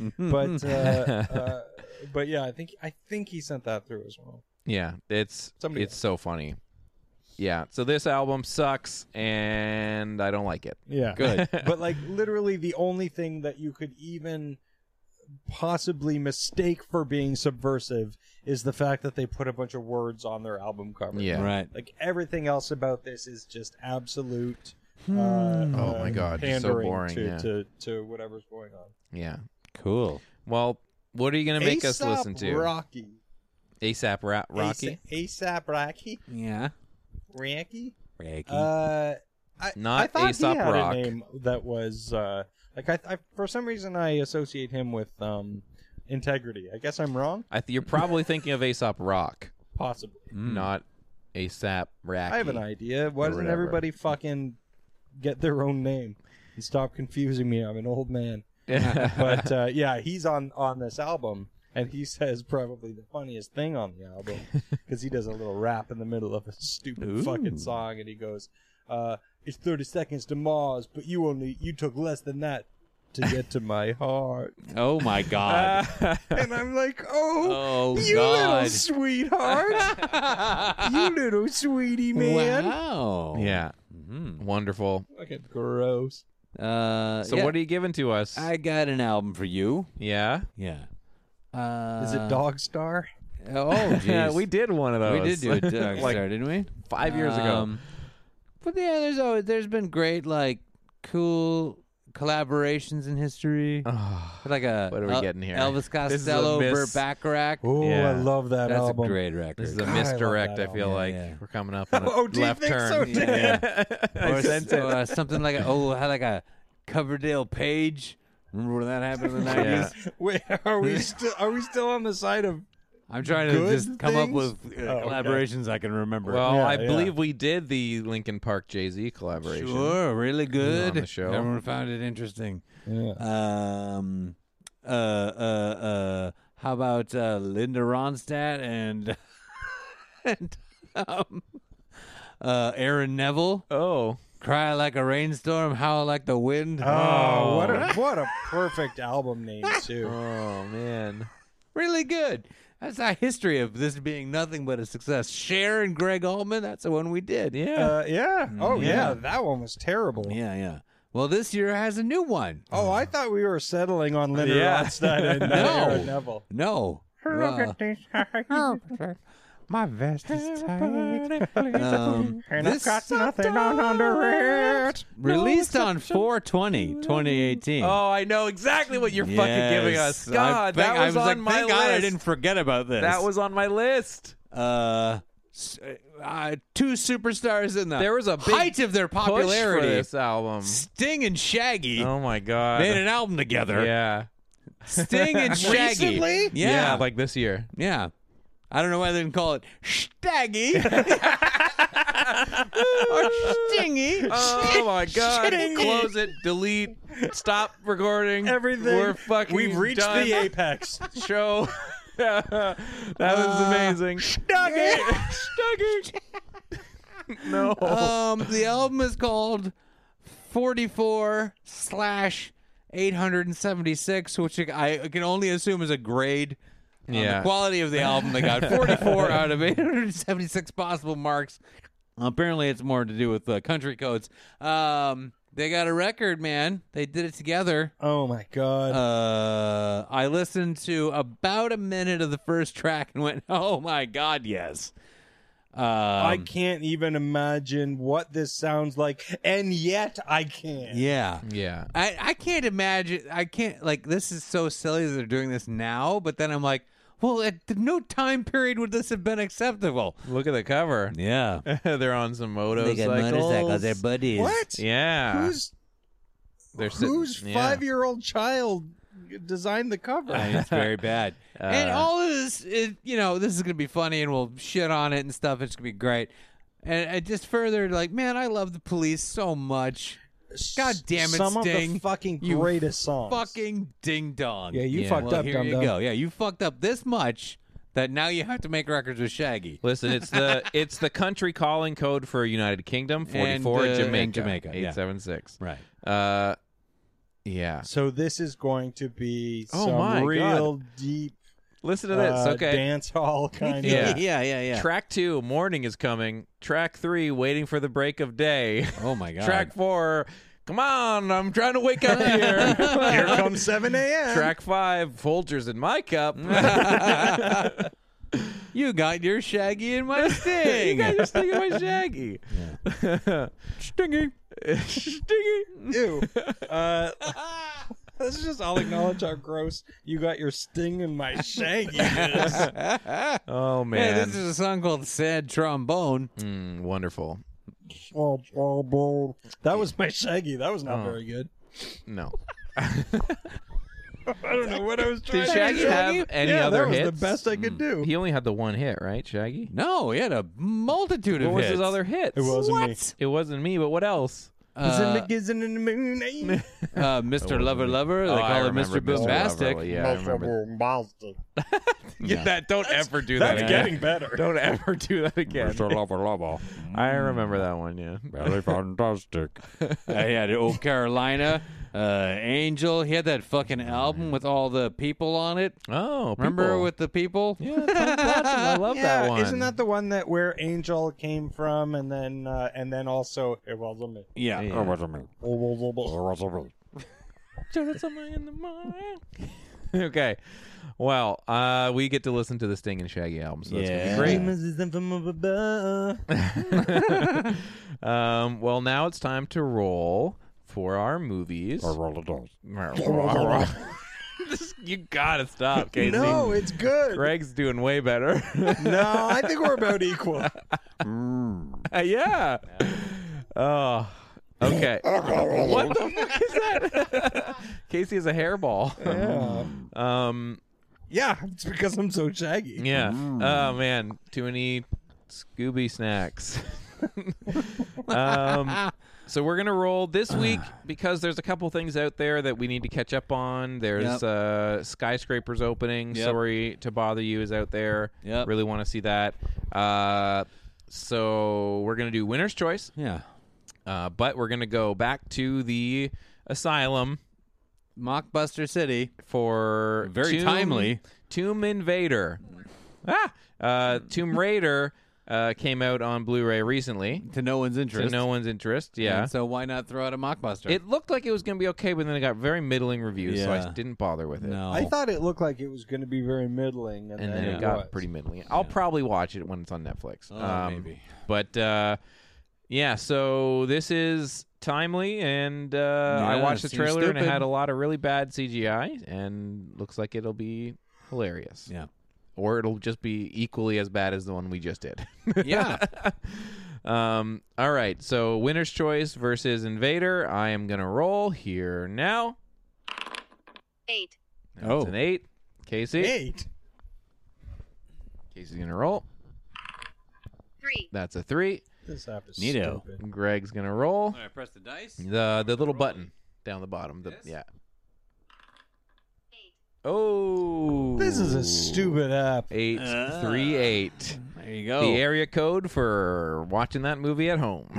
Speaker 6: But yeah, I think he sent that through as well.
Speaker 4: Yeah, it's
Speaker 6: Somebody
Speaker 4: it's so funny. Yeah, so this album sucks, and I don't like it.
Speaker 6: Yeah,
Speaker 5: Good.
Speaker 6: But like literally, the only thing that you could even possibly mistake for being subversive is the fact that they put a bunch of words on their album cover.
Speaker 4: Yeah.
Speaker 5: Right.
Speaker 6: Like everything else about this is just absolute.
Speaker 4: Oh my God, just so
Speaker 6: pandering
Speaker 4: boring,
Speaker 6: to whatever's going on.
Speaker 4: Yeah.
Speaker 5: Cool.
Speaker 4: Well, what are you gonna make us
Speaker 6: A$AP
Speaker 4: listen to?
Speaker 6: Rocky.
Speaker 4: ASAP Rocky?
Speaker 6: A$AP Rocky.
Speaker 5: Yeah.
Speaker 6: Rocky.
Speaker 5: Reiki.
Speaker 4: Not
Speaker 6: I thought
Speaker 4: A$AP
Speaker 6: he had
Speaker 4: Rock.
Speaker 6: a name that was like I for some reason I associate him with integrity. I guess I'm wrong.
Speaker 4: You're probably thinking of A$AP Rock,
Speaker 6: Possibly.
Speaker 4: not ASAP Rocky.
Speaker 6: I have an idea. Why doesn't
Speaker 4: whatever.
Speaker 6: everybody fucking get their own name and stop confusing me? I'm an old man. But yeah, he's on this album, and he says probably the funniest thing on the album because he does a little rap in the middle of a stupid fucking song, and he goes, "It's 30 seconds to Mars, but you took less than that to get to my heart."
Speaker 5: Oh my God.
Speaker 6: And I'm like, "Oh,
Speaker 5: Oh,
Speaker 6: you
Speaker 5: God.
Speaker 6: little sweetheart, you little sweetie man."
Speaker 5: Wow.
Speaker 4: Yeah. Wonderful.
Speaker 6: Fucking gross.
Speaker 4: So
Speaker 5: yeah,
Speaker 4: what are you giving to us?
Speaker 5: I got an album for you.
Speaker 4: Yeah?
Speaker 5: Yeah.
Speaker 6: Is it Dog Star?
Speaker 5: Oh, jeez.
Speaker 4: Yeah, we did one of those.
Speaker 5: We did do a Dog
Speaker 4: Like
Speaker 5: Star, didn't we?
Speaker 4: 5 years ago.
Speaker 5: But yeah, there's been great like cool collaborations in history. Like a
Speaker 4: What are we getting here?
Speaker 5: Elvis
Speaker 4: This is a
Speaker 5: Costello,
Speaker 4: miss-
Speaker 5: Burt Bacharach.
Speaker 6: Oh,
Speaker 4: Yeah.
Speaker 6: I love that
Speaker 5: That's
Speaker 6: album.
Speaker 5: a great record.
Speaker 4: This is a
Speaker 6: God, I love
Speaker 4: misdirect,
Speaker 6: that
Speaker 4: I feel
Speaker 5: album.
Speaker 4: like.
Speaker 5: Yeah.
Speaker 4: We're coming up on a
Speaker 6: Oh, do you
Speaker 4: left
Speaker 6: think
Speaker 4: turn.
Speaker 6: so, Dan?
Speaker 4: I sent it.
Speaker 5: Something like like a Coverdale Page. Remember when that happened in the 90s?
Speaker 4: Yeah.
Speaker 6: Wait, are we still on the side of?
Speaker 5: I'm trying to
Speaker 6: Good
Speaker 5: just come up
Speaker 6: things?
Speaker 5: with
Speaker 6: okay.
Speaker 5: collaborations I can remember.
Speaker 4: Well,
Speaker 6: Yeah,
Speaker 4: I
Speaker 6: yeah.
Speaker 4: believe we did the Linkin Park Jay-Z collaboration.
Speaker 5: sure, really good.
Speaker 4: on the show.
Speaker 5: Everyone found it interesting.
Speaker 6: Yeah.
Speaker 5: How about Linda Ronstadt and Aaron Neville?
Speaker 4: Oh.
Speaker 5: Cry like a rainstorm, howl like the wind.
Speaker 6: Oh, what a perfect album name too.
Speaker 4: Oh, man.
Speaker 5: Really good. That's a history of this being nothing but a success. Cher and Greg Allman, that's the one we did.
Speaker 4: Yeah.
Speaker 6: Yeah. Oh
Speaker 5: Yeah.
Speaker 6: yeah, that one was terrible.
Speaker 5: Yeah. Well, this year has a new one.
Speaker 6: Oh, I thought we were settling on Leonard
Speaker 4: Yeah.
Speaker 6: Ronstadt and
Speaker 5: No.
Speaker 6: Aaron Neville.
Speaker 5: No. My vest is tight.
Speaker 6: And
Speaker 5: This
Speaker 6: I've got nothing on under it.
Speaker 5: released on 4/20/2018.
Speaker 4: Oh, I know exactly what you're fucking giving us. God, that was on
Speaker 5: like,
Speaker 4: my
Speaker 5: thank
Speaker 4: list.
Speaker 5: God I didn't forget about this.
Speaker 4: That was on my list.
Speaker 5: Two superstars in the
Speaker 4: There was a big
Speaker 5: height of their
Speaker 4: push
Speaker 5: popularity.
Speaker 4: for this album.
Speaker 5: Sting and Shaggy
Speaker 4: Oh my god.
Speaker 5: made an album together.
Speaker 4: Yeah.
Speaker 5: Sting and Shaggy.
Speaker 6: Recently?
Speaker 5: Yeah.
Speaker 4: like this year.
Speaker 5: Yeah. I don't know why they didn't call it Staggy or Stingy.
Speaker 4: Oh my god. Close it, delete, stop recording.
Speaker 6: Everything.
Speaker 4: We're fucking
Speaker 6: We've reached
Speaker 4: done.
Speaker 6: the apex.
Speaker 4: Show. That was amazing.
Speaker 6: Stuggy.
Speaker 4: No.
Speaker 5: The album is called 44/876, which I can only assume is a grade. On
Speaker 4: Yeah.
Speaker 5: the quality of the album, they got 44 out of 876 possible marks. Apparently, it's more to do with country codes. They got a record, man. They did it together.
Speaker 6: Oh my god.
Speaker 5: I listened to about a minute of the first track and went, "Oh my god, yes."
Speaker 6: I can't even imagine what this sounds like, and yet I can.
Speaker 5: Yeah.
Speaker 4: Yeah.
Speaker 5: I can't imagine. I can't, like, this is so silly that they're doing this now, but then I'm like, well, at no time period would this have been acceptable.
Speaker 4: Look at the cover.
Speaker 5: Yeah.
Speaker 4: They're on some motorcycles.
Speaker 5: They're buddies.
Speaker 6: What?
Speaker 4: Yeah.
Speaker 6: Who's
Speaker 4: They're sitting-
Speaker 6: whose
Speaker 4: yeah.
Speaker 6: 5-year-old child designed the cover?
Speaker 5: It's very bad. And all of this is, this is going to be funny and we'll shit on it and stuff. It's going to be great. And I just further, like, man, I love the Police so much. God damn it,
Speaker 6: Some of
Speaker 5: Sting.
Speaker 6: the fucking
Speaker 5: You
Speaker 6: greatest songs.
Speaker 5: Fucking ding dong.
Speaker 6: Yeah, you fucked
Speaker 5: Well,
Speaker 6: up,
Speaker 5: here
Speaker 6: dum
Speaker 5: you
Speaker 6: dum.
Speaker 5: go. Yeah, you fucked up this much that now you have to make records with Shaggy.
Speaker 4: Listen, it's the country calling code for United Kingdom, 44
Speaker 5: And,
Speaker 4: Jamaica,
Speaker 5: and Jamaica, yeah.
Speaker 4: 876.
Speaker 5: Right.
Speaker 4: Yeah.
Speaker 6: So this is going to be
Speaker 4: Oh
Speaker 6: some
Speaker 4: my
Speaker 6: real deep
Speaker 4: Listen to this. Okay.
Speaker 6: dance hall kind
Speaker 4: Yeah.
Speaker 6: of.
Speaker 5: yeah.
Speaker 4: Track 2, Morning is coming. Track 3, Waiting for the Break of Day.
Speaker 5: Oh my god.
Speaker 4: Track 4, Come on, I'm trying to wake up here.
Speaker 6: Here comes 7 a.m.
Speaker 4: Track 5, Folgers in my cup.
Speaker 5: You got your Shaggy and my Sting.
Speaker 4: You got your Sting and my Shaggy.
Speaker 5: Stingy.
Speaker 4: Stingy.
Speaker 6: Ew. Let's just all acknowledge how gross you got your Sting and my Shaggy is.
Speaker 4: Oh,
Speaker 5: Hey,
Speaker 4: man.
Speaker 5: this is a song called Sad Trombone.
Speaker 4: Wonderful.
Speaker 6: That was my Shaggy. That was not very good.
Speaker 4: No.
Speaker 6: I don't know what I was trying
Speaker 4: Did Shaggy
Speaker 6: to
Speaker 4: have any other
Speaker 6: that was
Speaker 4: hits?
Speaker 6: the best I could do.
Speaker 4: He only had the one hit, right, Shaggy?
Speaker 5: No, he had a multitude of
Speaker 4: What was
Speaker 5: hits.
Speaker 4: his other hits?
Speaker 6: It wasn't me.
Speaker 4: It wasn't me, but what else?
Speaker 6: Isn't in the moon.
Speaker 5: Mr. Lover Lover. They
Speaker 4: Oh, I
Speaker 5: call him
Speaker 4: remember
Speaker 5: Mr. Bombastic.
Speaker 4: Lover. Yeah, I remember. Get that. Don't ever do that
Speaker 6: That's
Speaker 4: again.
Speaker 6: getting better.
Speaker 4: Don't ever do that again.
Speaker 5: Lover Lover.
Speaker 4: I remember that one, yeah.
Speaker 5: Very fantastic. He had Old Carolina, Angel. He had that fucking album with all the people on it.
Speaker 4: Oh,
Speaker 5: Remember
Speaker 4: people.
Speaker 5: with the people?
Speaker 4: Yeah, Tom Watson. I love that one.
Speaker 6: Isn't that the one that where Angel came from, and then also it wasn't me.
Speaker 5: Yeah.
Speaker 4: Yeah.
Speaker 5: It wasn't me. It wasn't me.
Speaker 4: Okay. Well, we get to listen to the Sting and Shaggy album, so that's
Speaker 5: Yeah.
Speaker 4: going to be great. Well, now it's time to roll for our movies. You gotta stop, Casey.
Speaker 6: No, it's good.
Speaker 4: Greg's doing way better.
Speaker 6: No, I think we're about equal.
Speaker 4: Yeah. Oh. Okay. What the fuck is that? Casey is a hairball.
Speaker 6: Yeah, it's because I'm so shaggy.
Speaker 4: Yeah. Oh man, too many Scooby snacks. So we're gonna roll this week because there's a couple things out there that we need to catch up on. There's Skyscrapers opening.
Speaker 5: Yep.
Speaker 4: Sorry to bother you is out there.
Speaker 5: Yep.
Speaker 4: Really want to see that. So we're gonna do winner's choice.
Speaker 5: Yeah.
Speaker 4: But we're gonna go back to the asylum
Speaker 5: Mockbuster City.
Speaker 4: for
Speaker 5: Very timely.
Speaker 4: Tomb Invader. Tomb Raider. came out on Blu-ray recently.
Speaker 5: To no one's interest.
Speaker 4: Yeah.
Speaker 5: And so why not throw out a mockbuster?
Speaker 4: It looked like it was going to be okay, but then it got very middling reviews, so I
Speaker 5: Yeah.
Speaker 4: didn't bother with it.
Speaker 5: No.
Speaker 6: I thought it looked like it was going to be very middling,
Speaker 4: And then it
Speaker 6: was.
Speaker 4: got pretty middling. I'll probably watch it when it's on Netflix.
Speaker 5: Maybe.
Speaker 4: But, yeah, so this is timely, and I watched the
Speaker 5: seems
Speaker 4: trailer, and it
Speaker 5: stupid.
Speaker 4: had a lot of really bad CGI, and looks like it'll be hilarious.
Speaker 5: Yeah.
Speaker 4: Or it'll just be equally as bad as the one we just did.
Speaker 5: Yeah.
Speaker 4: All right, so Winner's Choice versus Invader. I am going to roll here now.
Speaker 10: 8.
Speaker 4: That's an 8. Casey?
Speaker 6: 8.
Speaker 4: Casey's going to roll.
Speaker 10: 3.
Speaker 4: That's a 3.
Speaker 6: This app is
Speaker 5: Neato.
Speaker 6: stupid.
Speaker 4: Greg's going to roll.
Speaker 5: All right, press the dice.
Speaker 4: The little button down the bottom.
Speaker 5: This?
Speaker 4: Yeah. Oh.
Speaker 6: This is a stupid app.
Speaker 4: 838.
Speaker 5: There you go.
Speaker 4: The area code for watching that movie at home.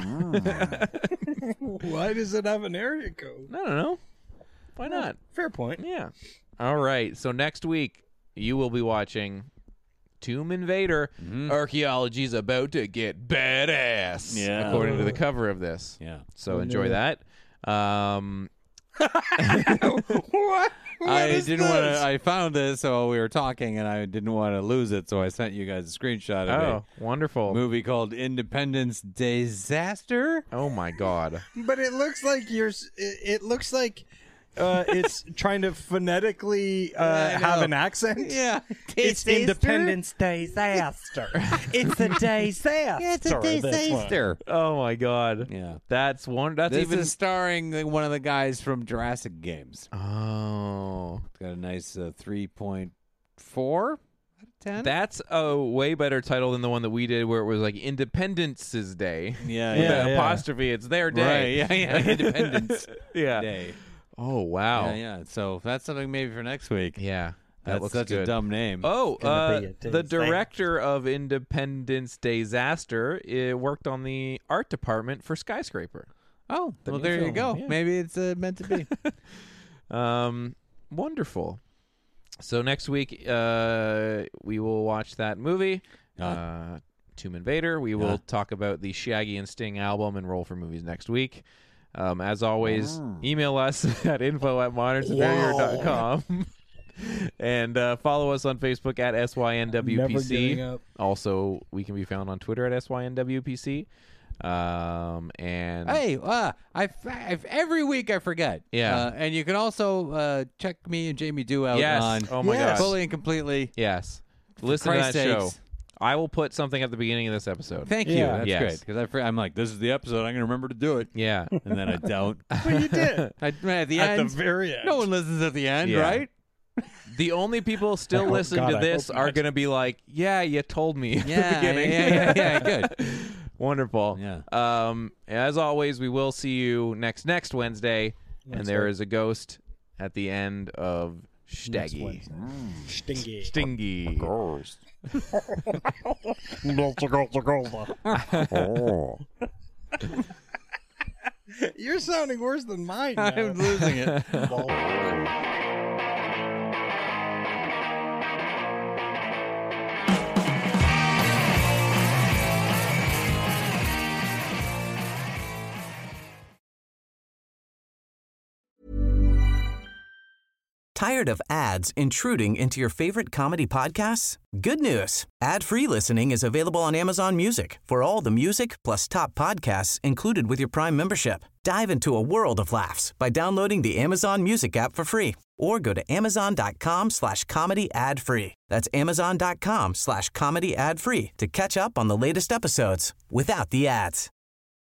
Speaker 6: Why does it have an area code?
Speaker 4: I don't know. Why not?
Speaker 6: Fair point.
Speaker 4: Yeah. All right. So next week, you will be watching Tomb Invader. Archaeology's about to get badass.
Speaker 5: Yeah.
Speaker 4: According to the cover of this.
Speaker 5: Yeah.
Speaker 4: So enjoy that.
Speaker 6: What?
Speaker 5: I didn't want to. I found this while we were talking, and I didn't want to lose it, so I sent you guys a screenshot of
Speaker 4: Oh,
Speaker 5: a
Speaker 4: wonderful.
Speaker 5: movie called Independence Disaster.
Speaker 4: Oh, my God.
Speaker 6: But it looks like it looks like it's trying to phonetically have an accent.
Speaker 5: Yeah,
Speaker 6: It's Independence Disaster. It's a disaster.
Speaker 5: It's a disaster.
Speaker 4: Oh, my God.
Speaker 5: Yeah,
Speaker 4: That's one. That's
Speaker 5: this
Speaker 4: even.
Speaker 5: is starring one of the guys from Jurassic Games.
Speaker 4: Oh.
Speaker 5: It's got a nice 3.4 out of 10.
Speaker 4: That's a way better title than the one that we did where it was like Independence's Day.
Speaker 5: yeah,
Speaker 4: With
Speaker 5: yeah.
Speaker 4: the apostrophe. It's their day.
Speaker 5: Right, yeah. Independence
Speaker 4: Yeah.
Speaker 5: Day.
Speaker 4: Oh, wow.
Speaker 5: Yeah, yeah. So that's something maybe for next week.
Speaker 4: Yeah. That
Speaker 5: That's
Speaker 4: looks
Speaker 5: such
Speaker 4: good.
Speaker 5: a dumb name.
Speaker 4: Oh,
Speaker 6: gonna be a
Speaker 4: the
Speaker 6: disaster.
Speaker 4: director of Independence Disaster worked on the art department for Skyscraper.
Speaker 5: Oh,
Speaker 4: The
Speaker 5: well,
Speaker 4: new
Speaker 5: there you
Speaker 4: film,
Speaker 5: go.
Speaker 4: yeah.
Speaker 5: Maybe it's meant to be.
Speaker 4: Wonderful. So next week, we will watch that movie, Tomb Invader. We will talk about the Shaggy and Sting album and roll for movies next week. As always, email us at info@modernsuperior.com. And follow us on Facebook at
Speaker 6: Never giving
Speaker 4: SYNWPC.
Speaker 6: up.
Speaker 4: Also, we can be found on Twitter at SYNWPC. And
Speaker 5: Hey, I've every week I forget.
Speaker 4: Yeah.
Speaker 5: And you can also check me and Jamie Do out
Speaker 4: yes,
Speaker 5: on
Speaker 4: oh my
Speaker 6: Yes.
Speaker 4: gosh,
Speaker 5: Fully and Completely.
Speaker 4: yes. Listen to that
Speaker 5: Christ's
Speaker 4: show.
Speaker 5: sakes.
Speaker 4: I will put something at the beginning of this episode.
Speaker 5: Thank you.
Speaker 6: Yeah.
Speaker 5: That's
Speaker 4: Yes.
Speaker 5: great. Because I'm like, this is the episode. I'm going to remember to do it.
Speaker 4: Yeah.
Speaker 5: And then I don't.
Speaker 6: Well, you did.
Speaker 5: At the
Speaker 6: At the
Speaker 5: end.
Speaker 6: very end.
Speaker 5: No one listens at the end,
Speaker 4: Yeah.
Speaker 5: right?
Speaker 4: The only people still
Speaker 6: Oh,
Speaker 4: listening
Speaker 6: God,
Speaker 4: to
Speaker 6: I
Speaker 4: this
Speaker 6: hope
Speaker 4: are
Speaker 6: not.
Speaker 4: going to be like, yeah, you told me at the
Speaker 5: Yeah,
Speaker 4: beginning.
Speaker 5: yeah, good.
Speaker 4: Wonderful.
Speaker 5: Yeah.
Speaker 4: As always, we will see you next Wednesday. And there is a ghost at the end of Staggy.
Speaker 6: Stingy.
Speaker 4: Stingy.
Speaker 6: You're sounding worse than mine now.
Speaker 5: I'm losing it.
Speaker 11: Tired of ads intruding into your favorite comedy podcasts? Good news. Ad-free listening is available on Amazon Music for all the music plus top podcasts included with your Prime membership. Dive into a world of laughs by downloading the Amazon Music app for free or go to amazon.com/comedy ad-free. That's amazon.com/comedy ad-free to catch up on the latest episodes without the ads.